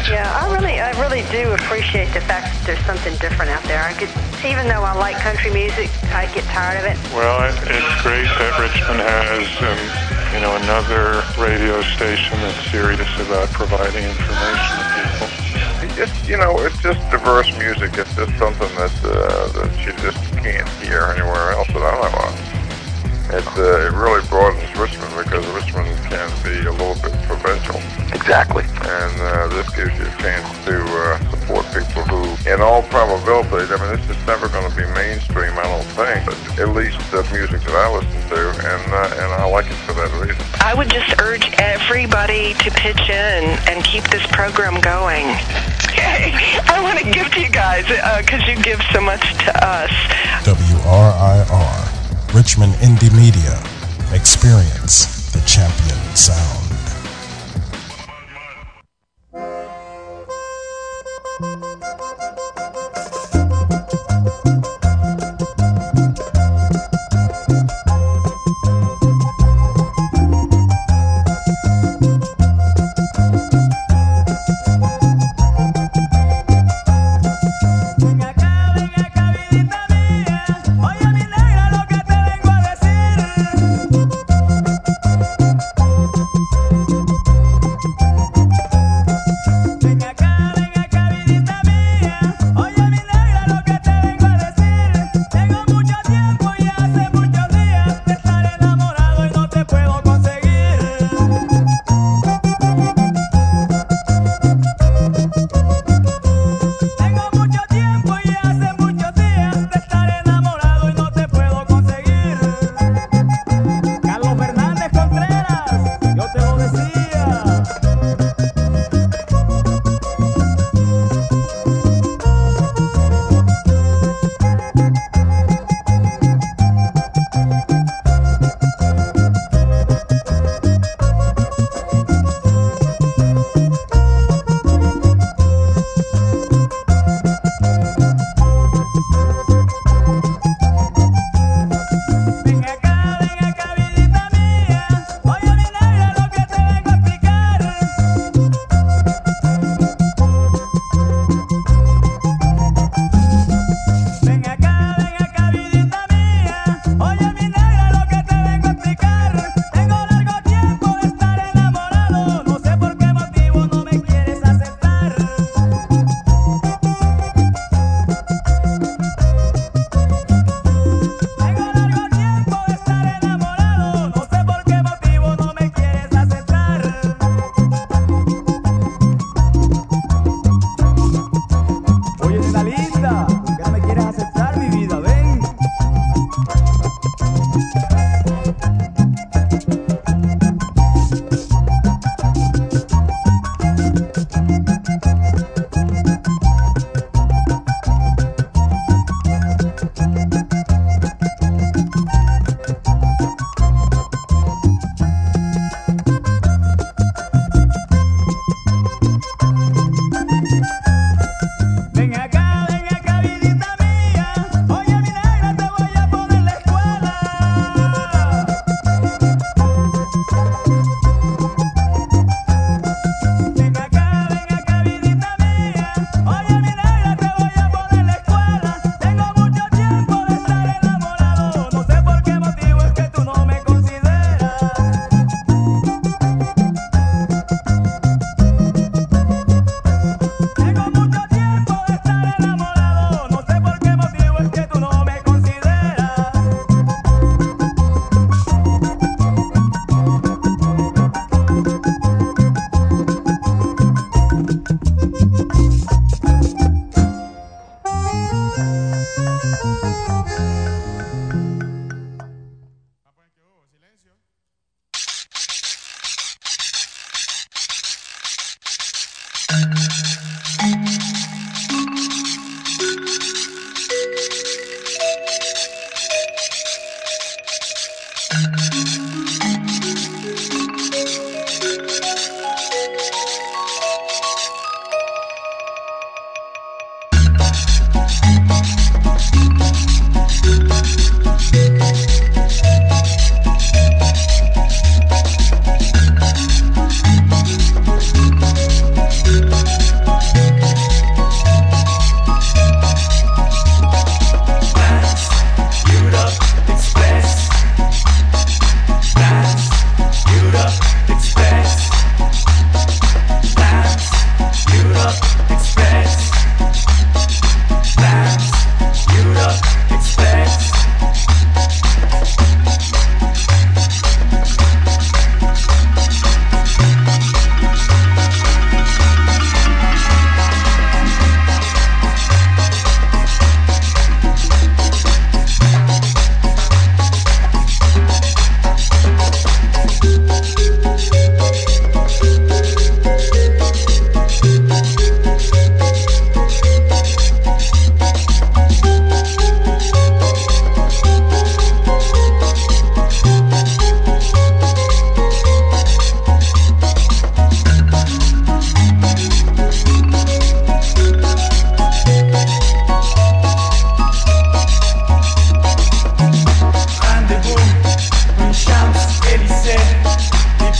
Yeah, I really do appreciate the fact that there's something different out there. Even though I like country music, I get tired of it. Well, it's great that Richmond has, another radio station that's serious about providing information to people. It's just diverse music. It's just something that you just can't hear anywhere else that I know of. It really broadens Richmond because Richmond can be a little bit provincial. Exactly. And this gives you a chance to support people who, in all probability, this is never going to be mainstream, I don't think, but at least the music that I listen to, and I like it for that reason. I would just urge everybody to pitch in and keep this program going. I want to give to you guys because you give so much to us. WRIR, Richmond Indie Media. Experience the champion sound.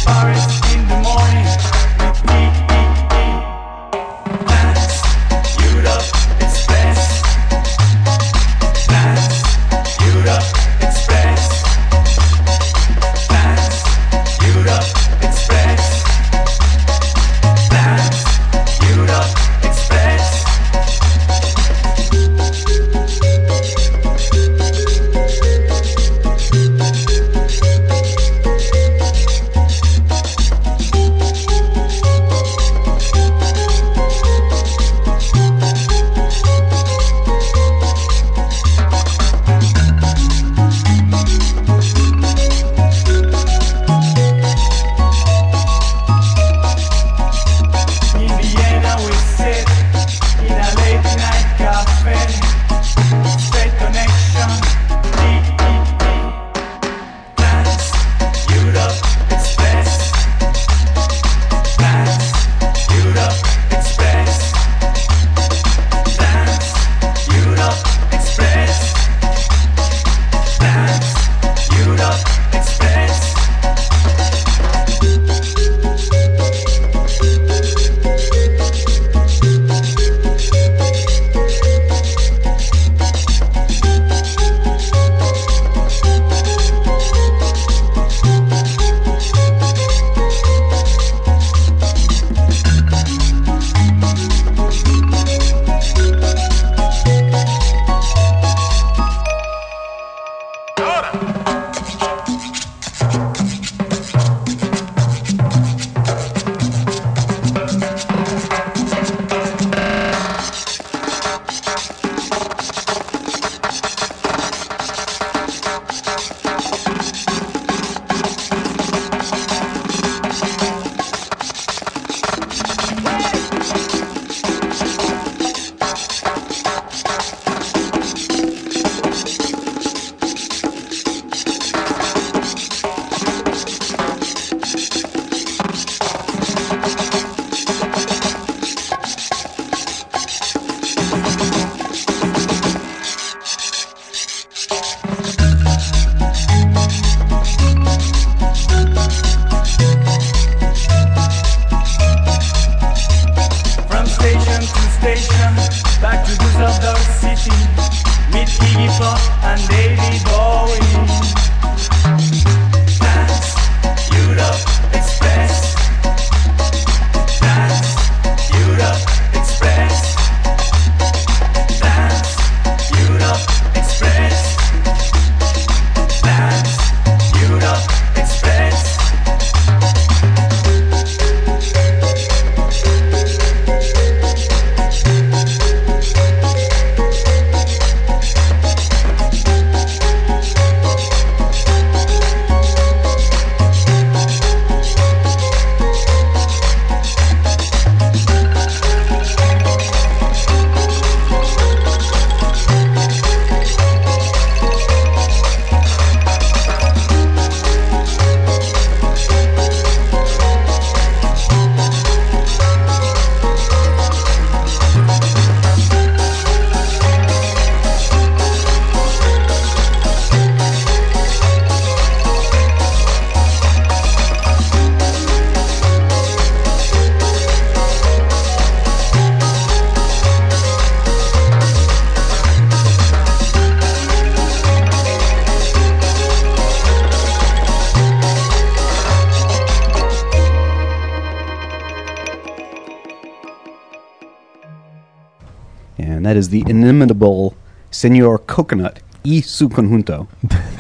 Paris in the morning with me. Dance, Europe Express. Dance, Europe Express. Dance, Europe Express. Dance, Europe Express. In Vienna we sit in a late night cafe. Straight connection. Dance, Europe Express. Dance, Europe Express. Dance, Europe Express. Dance, Europe Express. From station to station, back to Düsseldorf city, meet Iggy Pop and David Bowie. Dance, Europe Express. Dance, Europe Express. Dance, Europe Express. Dance, Europe Express. And that is the inimitable Senor Coconut y su conjunto.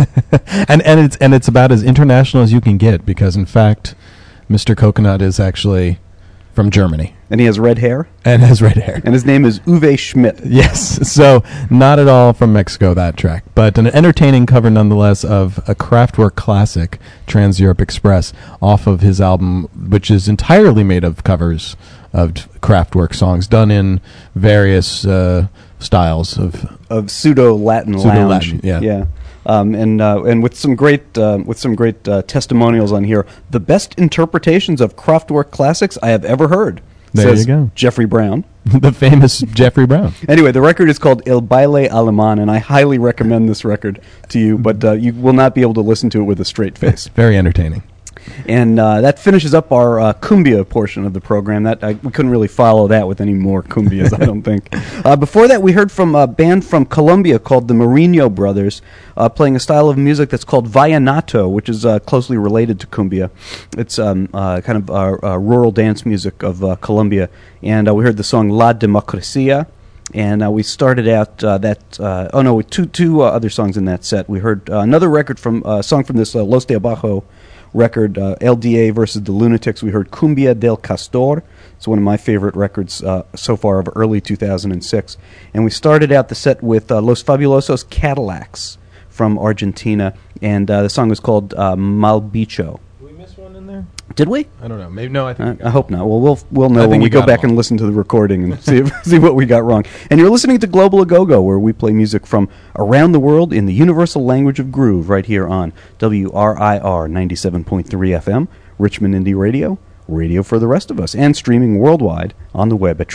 and it's about as international as you can get, because in fact, Mr. Coconut is actually from Germany. And he has red hair? And has red hair. And his name is Uwe Schmidt. Yes, so not at all from Mexico, that track, but an entertaining cover nonetheless of a Kraftwerk classic, Trans Europe Express, off of his album, which is entirely made of covers of Kraftwerk songs done in various styles of pseudo-Latin lounge. Yeah. And with some great testimonials on here. The best interpretations of Kraftwerk classics I have ever heard. There says you go. Jeffrey Brown. The famous Jeffrey Brown. Anyway, the record is called El Baile Alemán, and I highly recommend this record to you, but you will not be able to listen to it with a straight face. Very entertaining. And that finishes up our cumbia portion of the program. We couldn't really follow that with any more cumbias, I don't think. Before that, we heard from a band from Colombia called the Marino Brothers, playing a style of music that's called vallenato, which is closely related to cumbia. It's kind of rural dance music of Colombia. And we heard the song La Democracia. And we started out two other songs in that set. We heard another record from a song from this Los de Abajo record, LDA versus the Lunatics. We heard Cumbia del Castor. It's one of my favorite records so far of early 2006. And we started out the set with Los Fabulosos Cadillacs from Argentina, and the song was called Mal Bicho. Did we miss one in there? Did we? I don't know. Maybe no. I hope not. Well, we'll know when we go back and listen to the recording and see what we got wrong. And you're listening to Global A-Go-Go, where we play music from around the world in the universal language of groove, right here on WRIR 97.3 FM, Richmond Indie Radio, radio for the rest of us, and streaming worldwide on the web at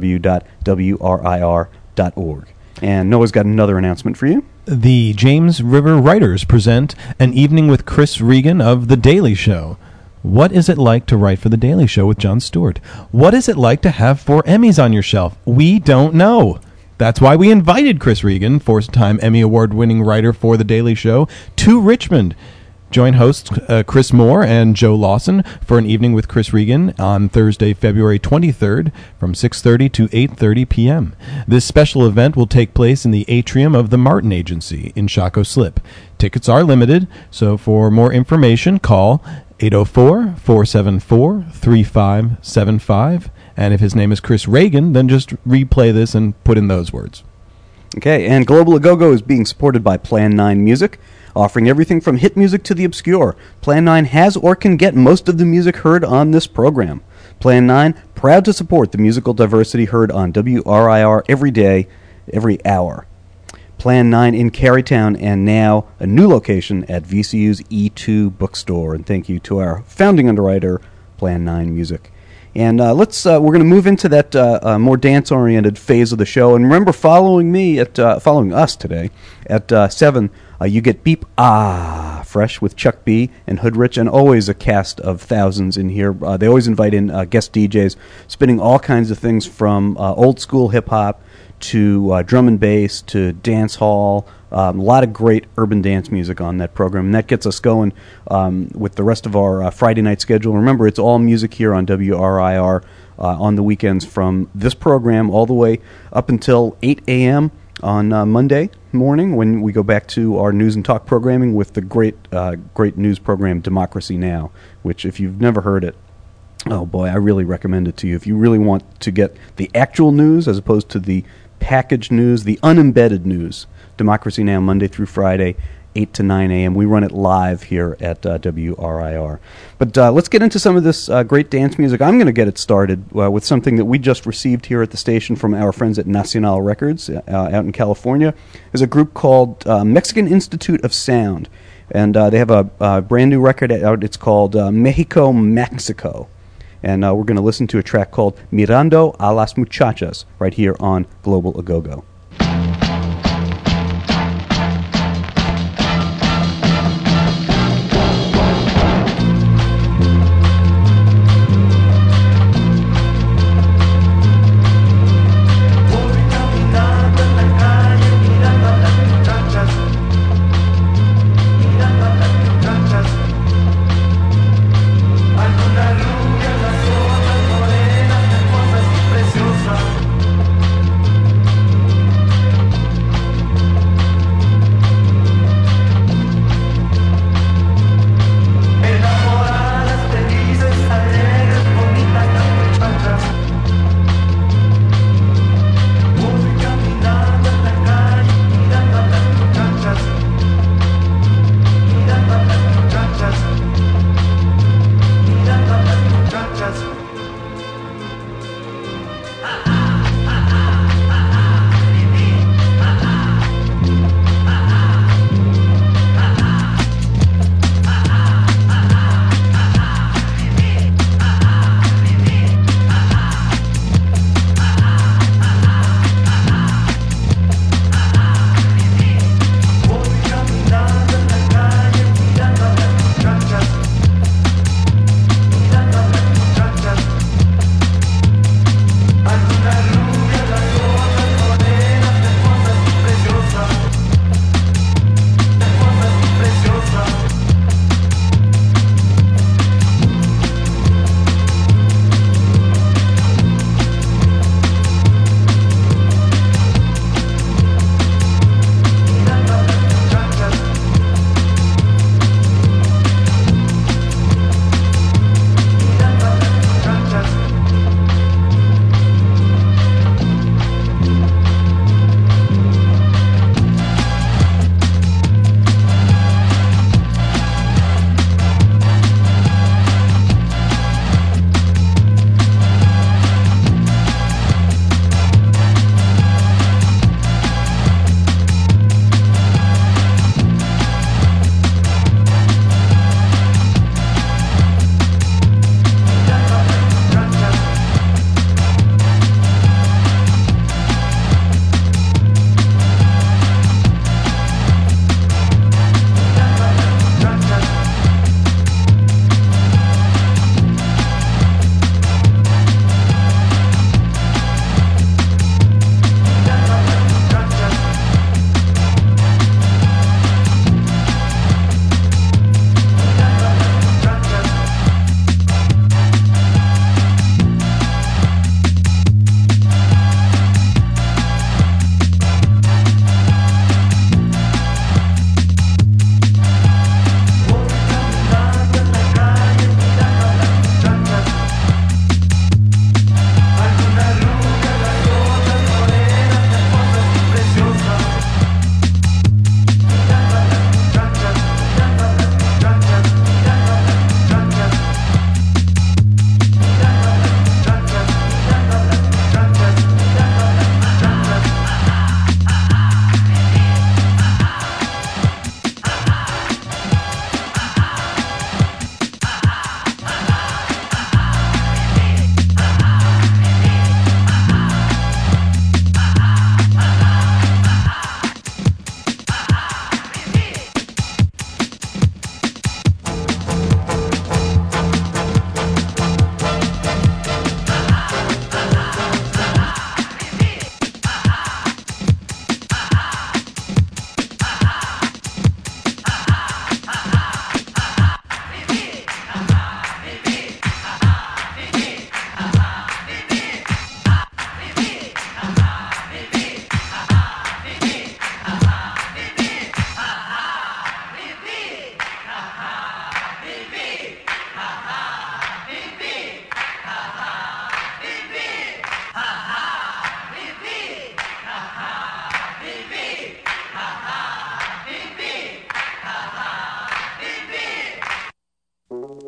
www.wrir.org. And Noah's got another announcement for you. The James River Writers present An Evening with Chris Regan of The Daily Show. What is it like to write for The Daily Show with Jon Stewart? What is it like to have 4 Emmys on your shelf? We don't know. That's why we invited Chris Regan, four-time Emmy Award-winning writer for The Daily Show, to Richmond. Join hosts Chris Moore and Joe Lawson for An Evening with Chris Regan on Thursday, February 23rd from 6:30 to 8:30 p.m. This special event will take place in the atrium of the Martin Agency in Shockoe Slip. Tickets are limited, so for more information, call 804-474-3575. And if his name is Chris Regan, then just replay this and put in those words. Okay, and Global A-Go-Go is being supported by Plan 9 Music, offering everything from hit music to the obscure. Plan 9 has or can get most of the music heard on this program. Plan 9, proud to support the musical diversity heard on WRIR every day, every hour. Plan 9 in Carytown, and now a new location at VCU's E2 bookstore. And thank you to our founding underwriter, Plan 9 Music. And we're going to move into that more dance-oriented phase of the show. And remember, following us today at 7, you get Beep Fresh with Chuck B and Hood Rich, and always a cast of thousands in here. They always invite in guest DJs, spinning all kinds of things from old school hip hop to drum and bass to dance hall. A lot of great urban dance music on that program, and that gets us going with the rest of our Friday night schedule. Remember, it's all music here on WRIR on the weekends from this program all the way up until 8 a.m. on Monday morning, when we go back to our news and talk programming with the great news program Democracy Now!, which, if you've never heard it, oh boy, I really recommend it to you. If you really want to get the actual news as opposed to the packaged news, the unembedded news, Democracy Now! Monday through Friday, 8 to 9 a.m. We run it live here at WRIR. But let's get into some of this great dance music. I'm going to get it started with something that we just received here at the station from our friends at Nacional Records out in California. There's a group called Mexican Institute of Sound, and they have a brand new record out. It's called Mexico Mexico. And we're going to listen to a track called Mirando a las Muchachas right here on Global A-Go-Go.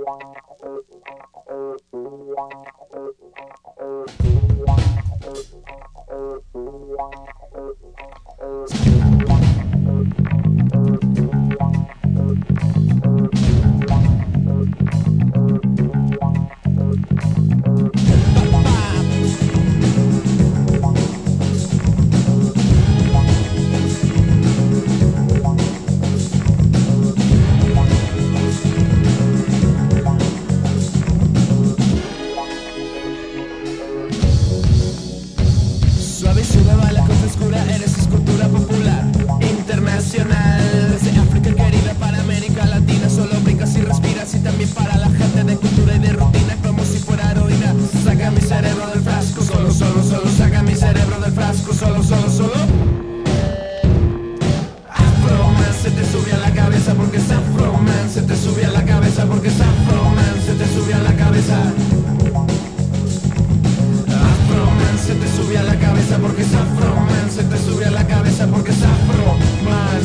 Suave y suave la cosa oscura, eres escultura popular internacional. Desde África, Caribe para América Latina, solo brincas y respiras. Y también para la gente de cultura y de rutina, como si fuera heroína. Saca mi cerebro del frasco, solo, solo, solo. Saca mi cerebro del frasco, solo, solo, solo. Afroman se te sube a la cabeza porque es Afroman. Se te sube a la cabeza porque es Afroman. Se te sube a la cabeza. Afroman se te sube a la cabeza porque es Afroman. Se te sube a la cabeza porque es Afroman.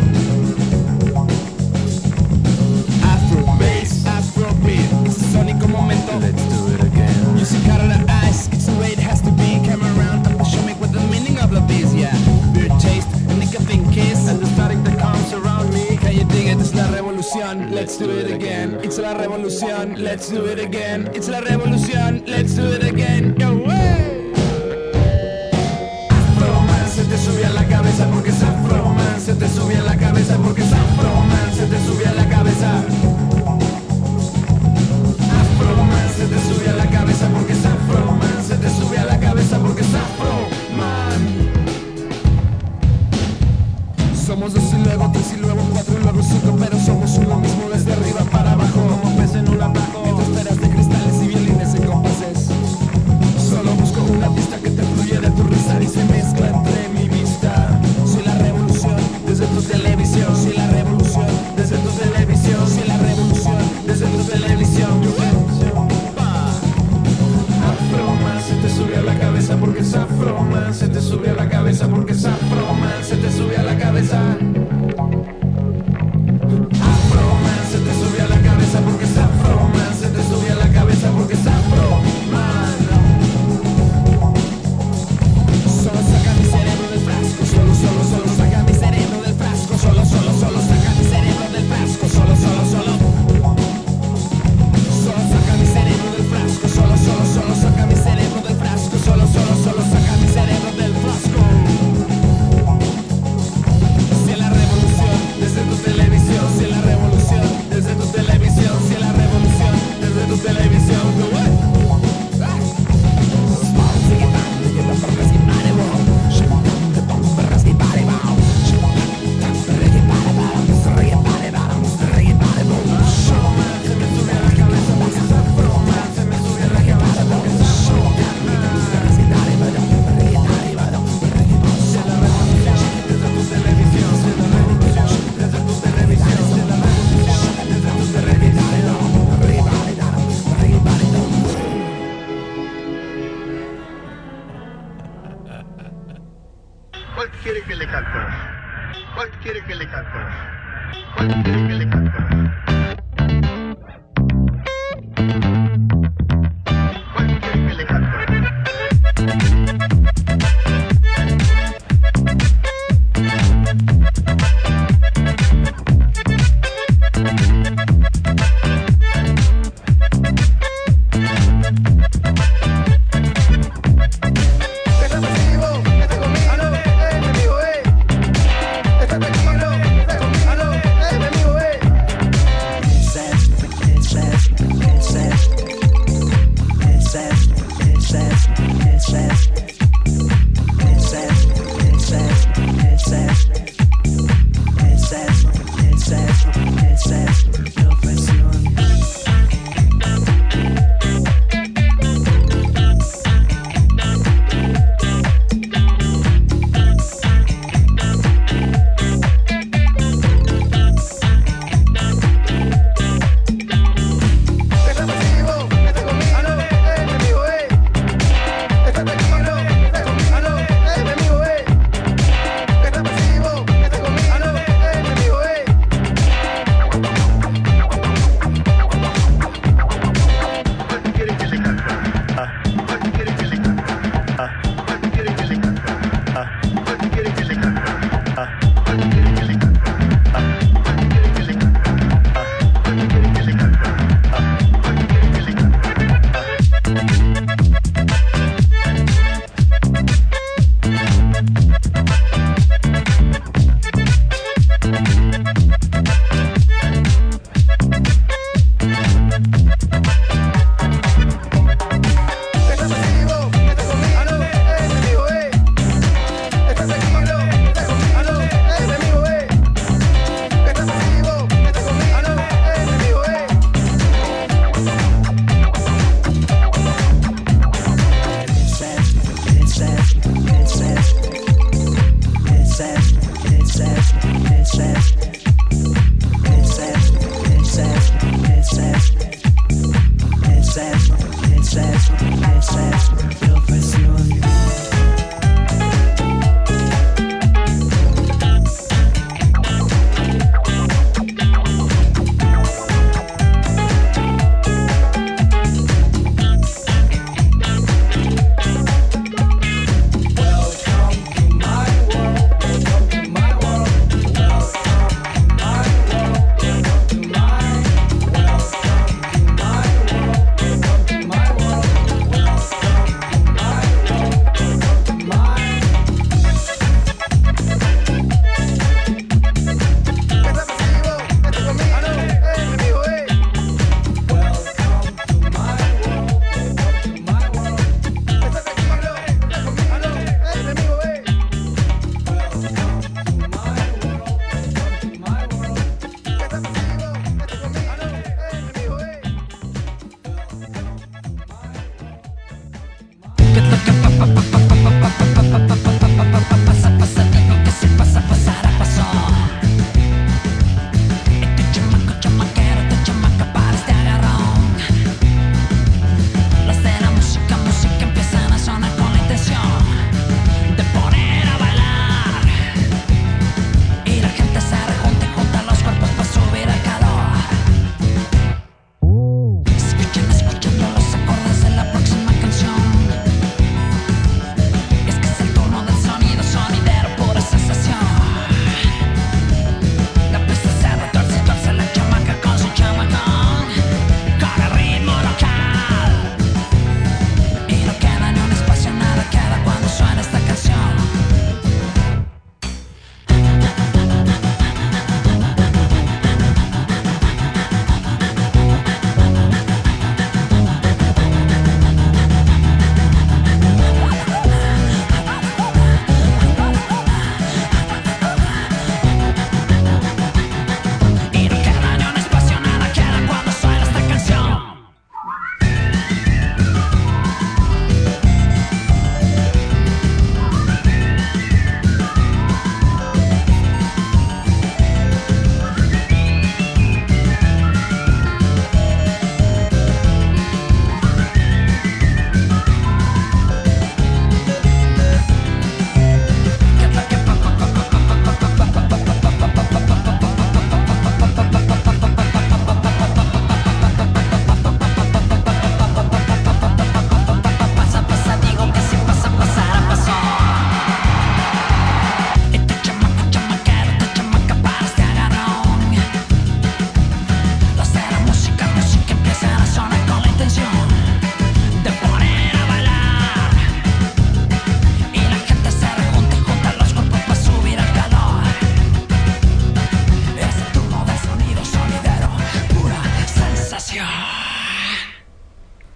Afro-bass, Afro-beat, it's a sónico momento. Let's do it again. Music out of the eyes, it's the way it has to be. Camera around, up to show me what the meaning of love is, yeah. Beer taste, and nicotine kiss, and the static that comes around me. Can you dig it? It's la revolución, let's do it again. It's la revolución, let's do it again. It's la revolución, let's do it again. Yo, way! Afroman se te sube a la cabeza porque es Afroman. Se te sube a la cabeza porque es Afroman. Se te sube a la cabeza. Afroman se te sube a la cabeza porque es Afroman. Se te sube a la cabeza porque es Afroman. Somos dos y luego tres y luego cuatro y luego cinco, pero somos uno mismo desde arriba para abajo, como pez en un atajo. Entre esferas de cristales y violines en compases. Solo busco una pista que te fluye de tu risa y se mezcla entre mi vista. Soy la revolución desde tu televisión. Soy la revolución desde tu televisión. Soy la revolución desde tu televisión. Afroman se te sube a la cabeza porque es Afroman. Se te sube a la cabeza porque es Afroman. Se te sube a la cabeza. Afroman se te sube a la cabeza porque es Afroman. Se te sube a la cabeza porque es Afroman. Solo saca mi cerebro del frasco. Solo, solo, solo saca mi cerebro del frasco. Solo, solo, solo saca mi cerebro del frasco. Solo, solo, solo. Solo saca mi cerebro del frasco. Solo, solo, solo saca mi cerebro del frasco. Solo, solo, solo saca mi cerebro del frasco. Si la revolución desde tu televisión. Si la revolución desde tu televisión. Si la revolución desde tu televisión. ¿Cuál quiere que le cantemos? ¿Cuál quiere que le cantemos? ¿Cuál quiere que le cantemos? ¿Cuál quiere que le cantemos? Está tranquilo, está conmigo, mi amigo,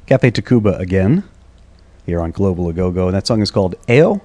Cafe Tacuba again, here on Global A Go-Go. That song is called Ao.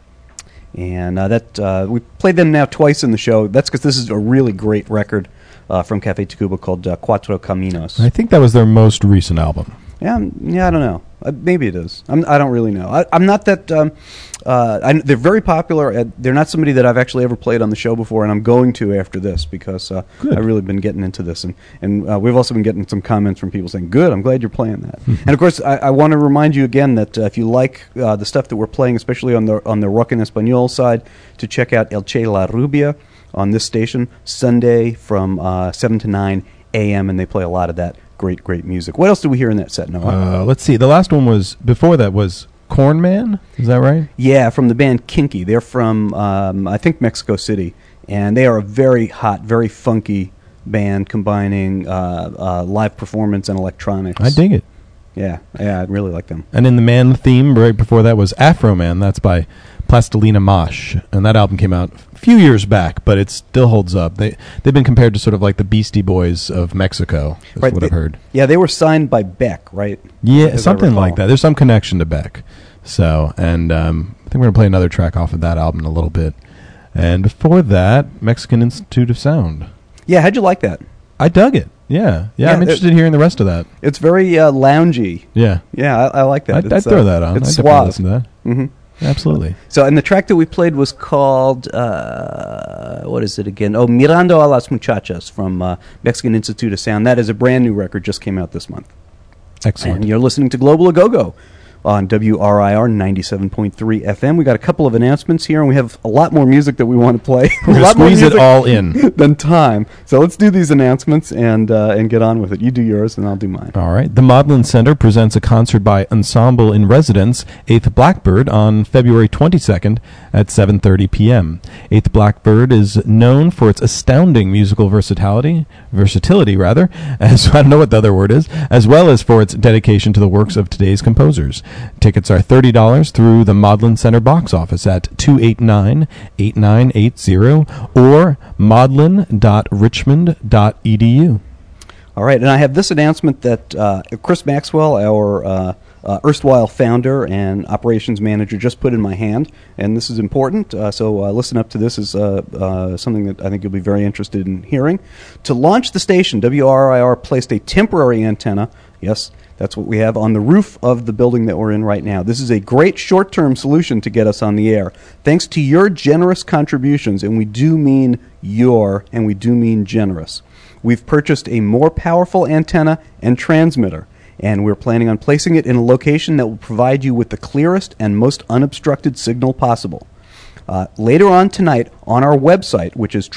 And we played them now twice in the show. That's because this is a really great record from Cafe Tacuba called Cuatro Caminos. I think that was their most recent album. Yeah, I don't know. Maybe it is. I don't really know. I'm not that. They're very popular. They're not somebody that I've actually ever played on the show before, and I'm going to after this because I've really been getting into this, and we've also been getting some comments from people saying, "Good, I'm glad you're playing that." And of course, I want to remind you again that if you like the stuff that we're playing, especially on the Rock en Español side, to check out El Che La Rubia on this station Sunday from 7 to 9 a.m. and they play a lot of that great music. What else did we hear in that set, Noah? Let's see. The last one before that was Corn Man. Is that right? Yeah, from the band Kinky. They're from, I think, Mexico City. And they are a very hot, very funky band combining live performance and electronics. I dig it. Yeah, I really like them. And in the Man theme, right before that was Afro Man. That's by Plastilina Mosh. And that album came out a few years back, but it still holds up. They've been compared to sort of like the Beastie Boys of Mexico, is what I've heard. Yeah, they were signed by Beck, right? Yeah, something like that. There's some connection to Beck. So, and I think we're going to play another track off of that album in a little bit. And before that, Mexican Institute of Sound. Yeah, how'd you like that? I dug it. Yeah, I'm interested in hearing the rest of that. It's very loungy. Yeah. Yeah, I like that. I'd throw that on. It's I'd suave. listen to that. Mm-hmm. Absolutely. So, and the track that we played was called, what is it again? Oh, Mirando a las Muchachas from Mexican Institute of Sound. That is a brand new record, just came out this month. Excellent. And you're listening to Global A Go-Go on WRIR 97.3 FM. We got a couple of announcements here, and we have a lot more music that we want to play. We're going to squeeze it all in. Than time. So let's do these announcements and get on with it. You do yours, and I'll do mine. All right. The Maudlin Center presents a concert by Ensemble in Residence, 8th Blackbird, on February 22nd at 7:30 p.m. 8th Blackbird is known for its astounding musical versatility, as I don't know what the other word is, as well as for its dedication to the works of today's composers. Tickets are $30 through the Maudlin Center box office at 289-8980 or maudlin.richmond.edu. All right, and I have this announcement that Chris Maxwell, our erstwhile founder and operations manager, just put in my hand, and this is important, so listen up to this. Is something that I think you'll be very interested in hearing. To launch the station, WRIR placed a temporary antenna, yes, that's what we have, on the roof of the building that we're in right now. This is a great short-term solution to get us on the air. Thanks to your generous contributions, and we do mean your, and we do mean generous, we've purchased a more powerful antenna and transmitter, and we're planning on placing it in a location that will provide you with the clearest and most unobstructed signal possible. Later on tonight, on our website, which is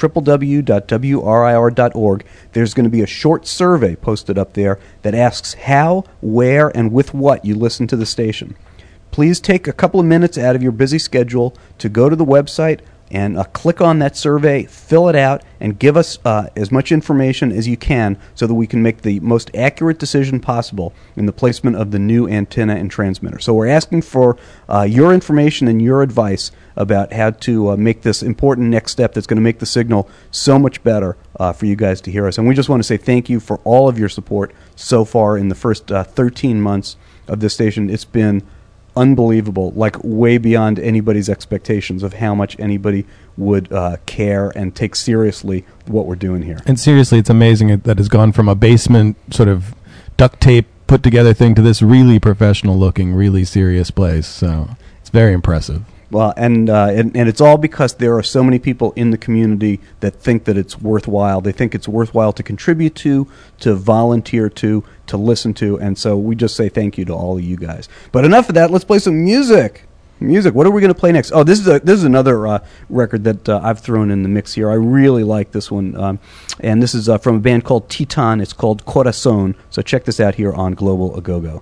www.wrir.org, there's going to be a short survey posted up there that asks how, where, and with what you listen to the station. Please take a couple of minutes out of your busy schedule to go to the website and click on that survey, fill it out, and give us as much information as you can so that we can make the most accurate decision possible in the placement of the new antenna and transmitter. So we're asking for your information and your advice about how to make this important next step that's going to make the signal so much better for you guys to hear us. And we just want to say thank you for all of your support so far in the first 13 months of this station. It's been unbelievable, like way beyond anybody's expectations of how much anybody would care and take seriously what we're doing here. And seriously, it's amazing that it's gone from a basement sort of duct tape put together thing to this really professional looking, really serious place. So it's very impressive. Well, and it's all because there are so many people in the community that think that it's worthwhile. They think it's worthwhile to contribute to volunteer to listen to, and so we just say thank you to all of you guys. But enough of that. Let's play some music. What are we going to play next? Oh, this is another record that I've thrown in the mix here. I really like this one, and this is from a band called Titan. It's called Corazon. So check this out here on Global A Go-Go.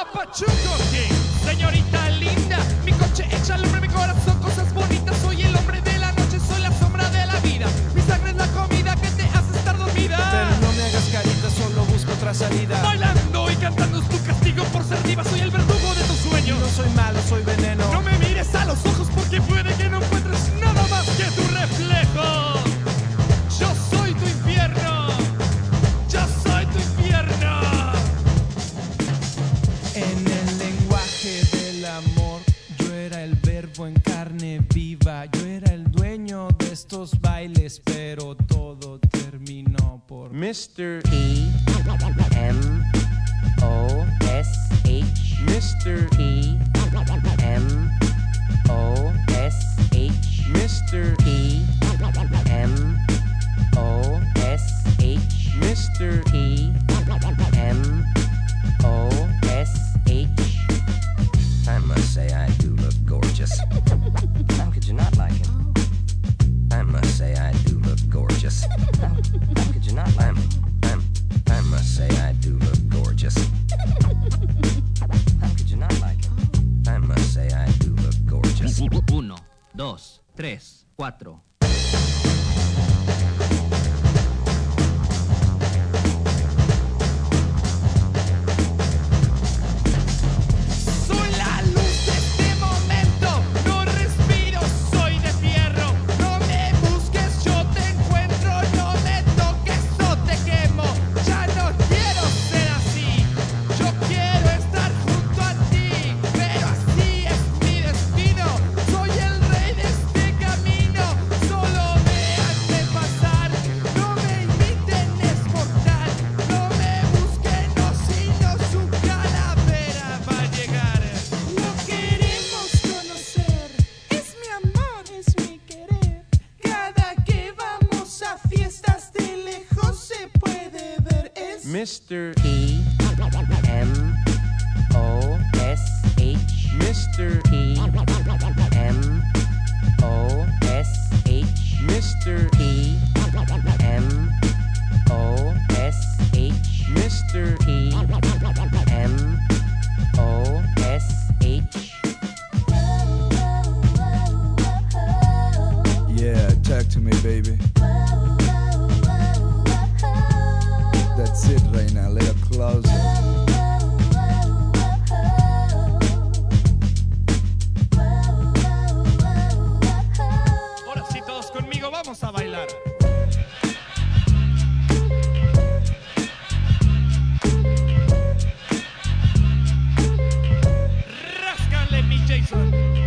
Pachuco King, señorita linda, mi coche echa al hombre, mi corazón, cosas bonitas. Soy el hombre de la noche, soy la sombra de la vida. Mi sangre es la comida que te hace estar dormida. Pero no me hagas carita, solo busco otra salida. Bailando y cantando es tu castigo por ser diva. Soy el verdugo de tus sueños. No soy malo, soy veneno. No me mires a los ojos porque puede que no encuentres nada más que tu reflejo. Yo soy tu infierno. Yo soy tu infierno. En el lenguaje del amor, yo era el verbo en carne viva. Yo era el dueño de estos bailes, pero todo terminó por Mr. E-M-O-S-H Mr. E-M-O-S-H Mr. E-M-O-S-H Mr. E-M-O-S-H I must say I do look gorgeous. How could you not like him? I must say I do look gorgeous. How could you not like him? I must say I do look gorgeous. How could you not like him? I must say I do look gorgeous. 1, 2, 3, 4. Soy la luz de este momento. No respiro, soy de fierro. No me busques, yo te encuentro. No me toques o te quemo. Ya no quiero ser así. Yo quiero estar junto a ti. Pero así es mi destino. Soy el rey de este camino. Solo me hace pasar. No me imiten, es mortal. No me busquen, no, sino su calavera va a llegar. Lo queremos conocer, es mi amor, es mi querer. Cada que vamos a fiestas de lejos se puede ver. Es Mr. E-M-O-S-H Mr. E-M-O-S-H Mr. E-M-O-S-H Mr. E-M-O-S-H Yeah, talk to me, baby. That's it right now, a little closer. Ahora sí, todos conmigo, vamos a bailar. Ráscale, mi Jason.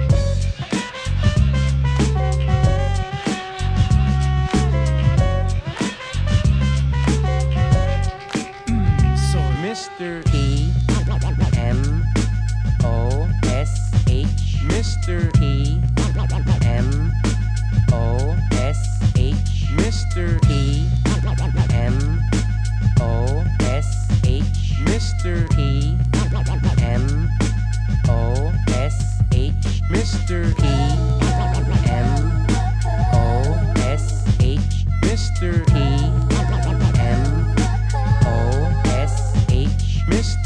Mr. E-M-O-S-H Mr. E-M-O-S-H Mr. E-M-O-S-H Mr. E-M-O-S-H Mr. E-M-O-S-H Mr. E-M-O-S-H Mr.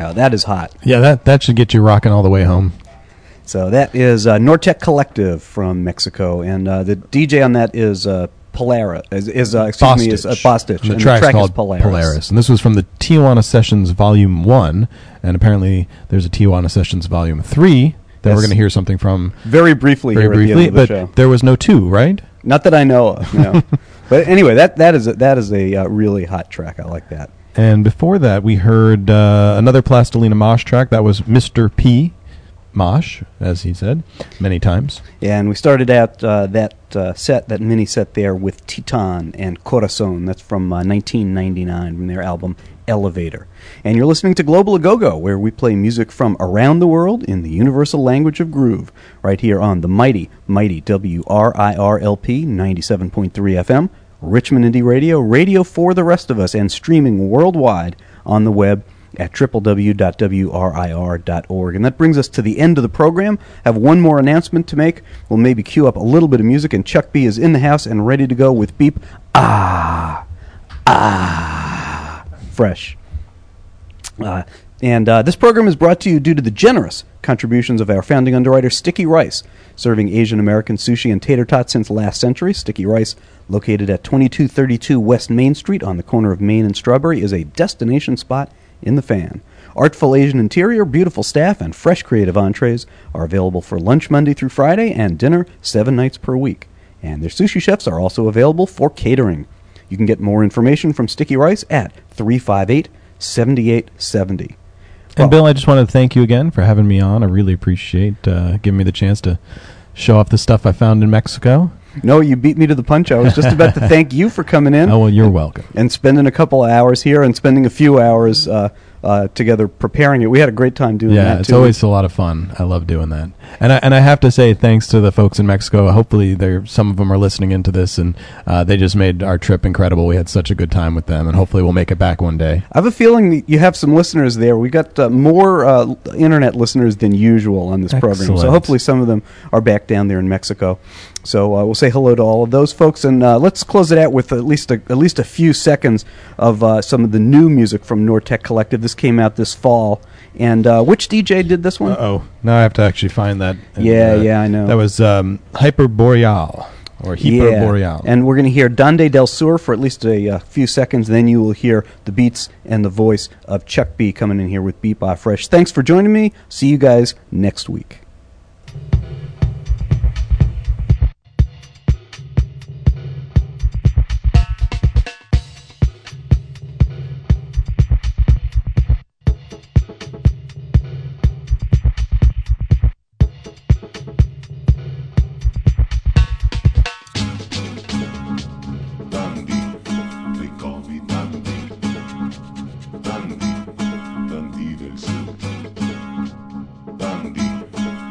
That is hot. Yeah, that should get you rocking all the way home. So that is Nortec Collective from Mexico, and the DJ on that is Polaris. Is Bostich. And the and track's track called is Polaris. And this was from the Tijuana Sessions Volume 1, and apparently there's a Tijuana Sessions Volume 3 that Yes. we're going to hear something from Very briefly here at the end of the but show. there was no 2, right? Not that I know of, no. But anyway, that is a really hot track. I like that. And before that, we heard another Plastilina Mosh track. That was Mr. P. Mosh, as he said many times. And we started out that mini set there with Titan and Corazon. That's from 1999 from their album Elevator. And you're listening to Global Agogo, where we play music from around the world in the universal language of groove, right here on the mighty WRIRLP 97.3 FM, Richmond Indie Radio, radio for the rest of us, and streaming worldwide on the web at www.wrir.org. And that brings us to the end of the program. I have one more announcement to make. We'll maybe cue up a little bit of music, and Chuck B is in the house and ready to go with Beep. Fresh. And this program is brought to you due to the generous contributions of our founding underwriter, Sticky Rice, serving Asian American sushi and tater tots since last century. Sticky Rice, located at 2232 West Main Street on the corner of Main and Strawberry, is a destination spot in the fan. Artful Asian interior, beautiful staff, and fresh creative entrees are available for lunch Monday through Friday and dinner 7 nights per week. And their sushi chefs are also available for catering. You can get more information from Sticky Rice at 358-7870. And Bill, I just wanted to thank you again for having me on. I really appreciate giving me the chance to show off the stuff I found in Mexico. No, you beat me to the punch. I was just about to thank you for coming in. Oh, well, you're welcome. And spending a couple of hours here and spending a few hours together preparing it. We had a great time doing that, Yeah, it's too. always a lot of fun. I love doing that. And I have to say thanks to the folks in Mexico. Hopefully some of them are listening into this, and they just made our trip incredible. We had such a good time with them, and hopefully we'll make it back one day. I have a feeling that you have some listeners there. We got more internet listeners than usual on this program, so Excellent. hopefully some of them are back down there in Mexico. So we'll say hello to all of those folks, and let's close it out with at least a few seconds of some of the new music from Nortec Collective. This came out this fall, and which DJ did this one? Uh-oh. Now I have to actually find that. And, Yeah, I know. That was Hyperboreal, or Hyperboreal. Yeah. And we're going to hear Donde del Sur for at least a few seconds. Then you will hear the beats and the voice of Chuck B coming in here with Beep Fresh. Thanks for joining me. See you guys next week. Dandy del Sur. Dandy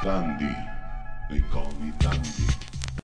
Candy, they call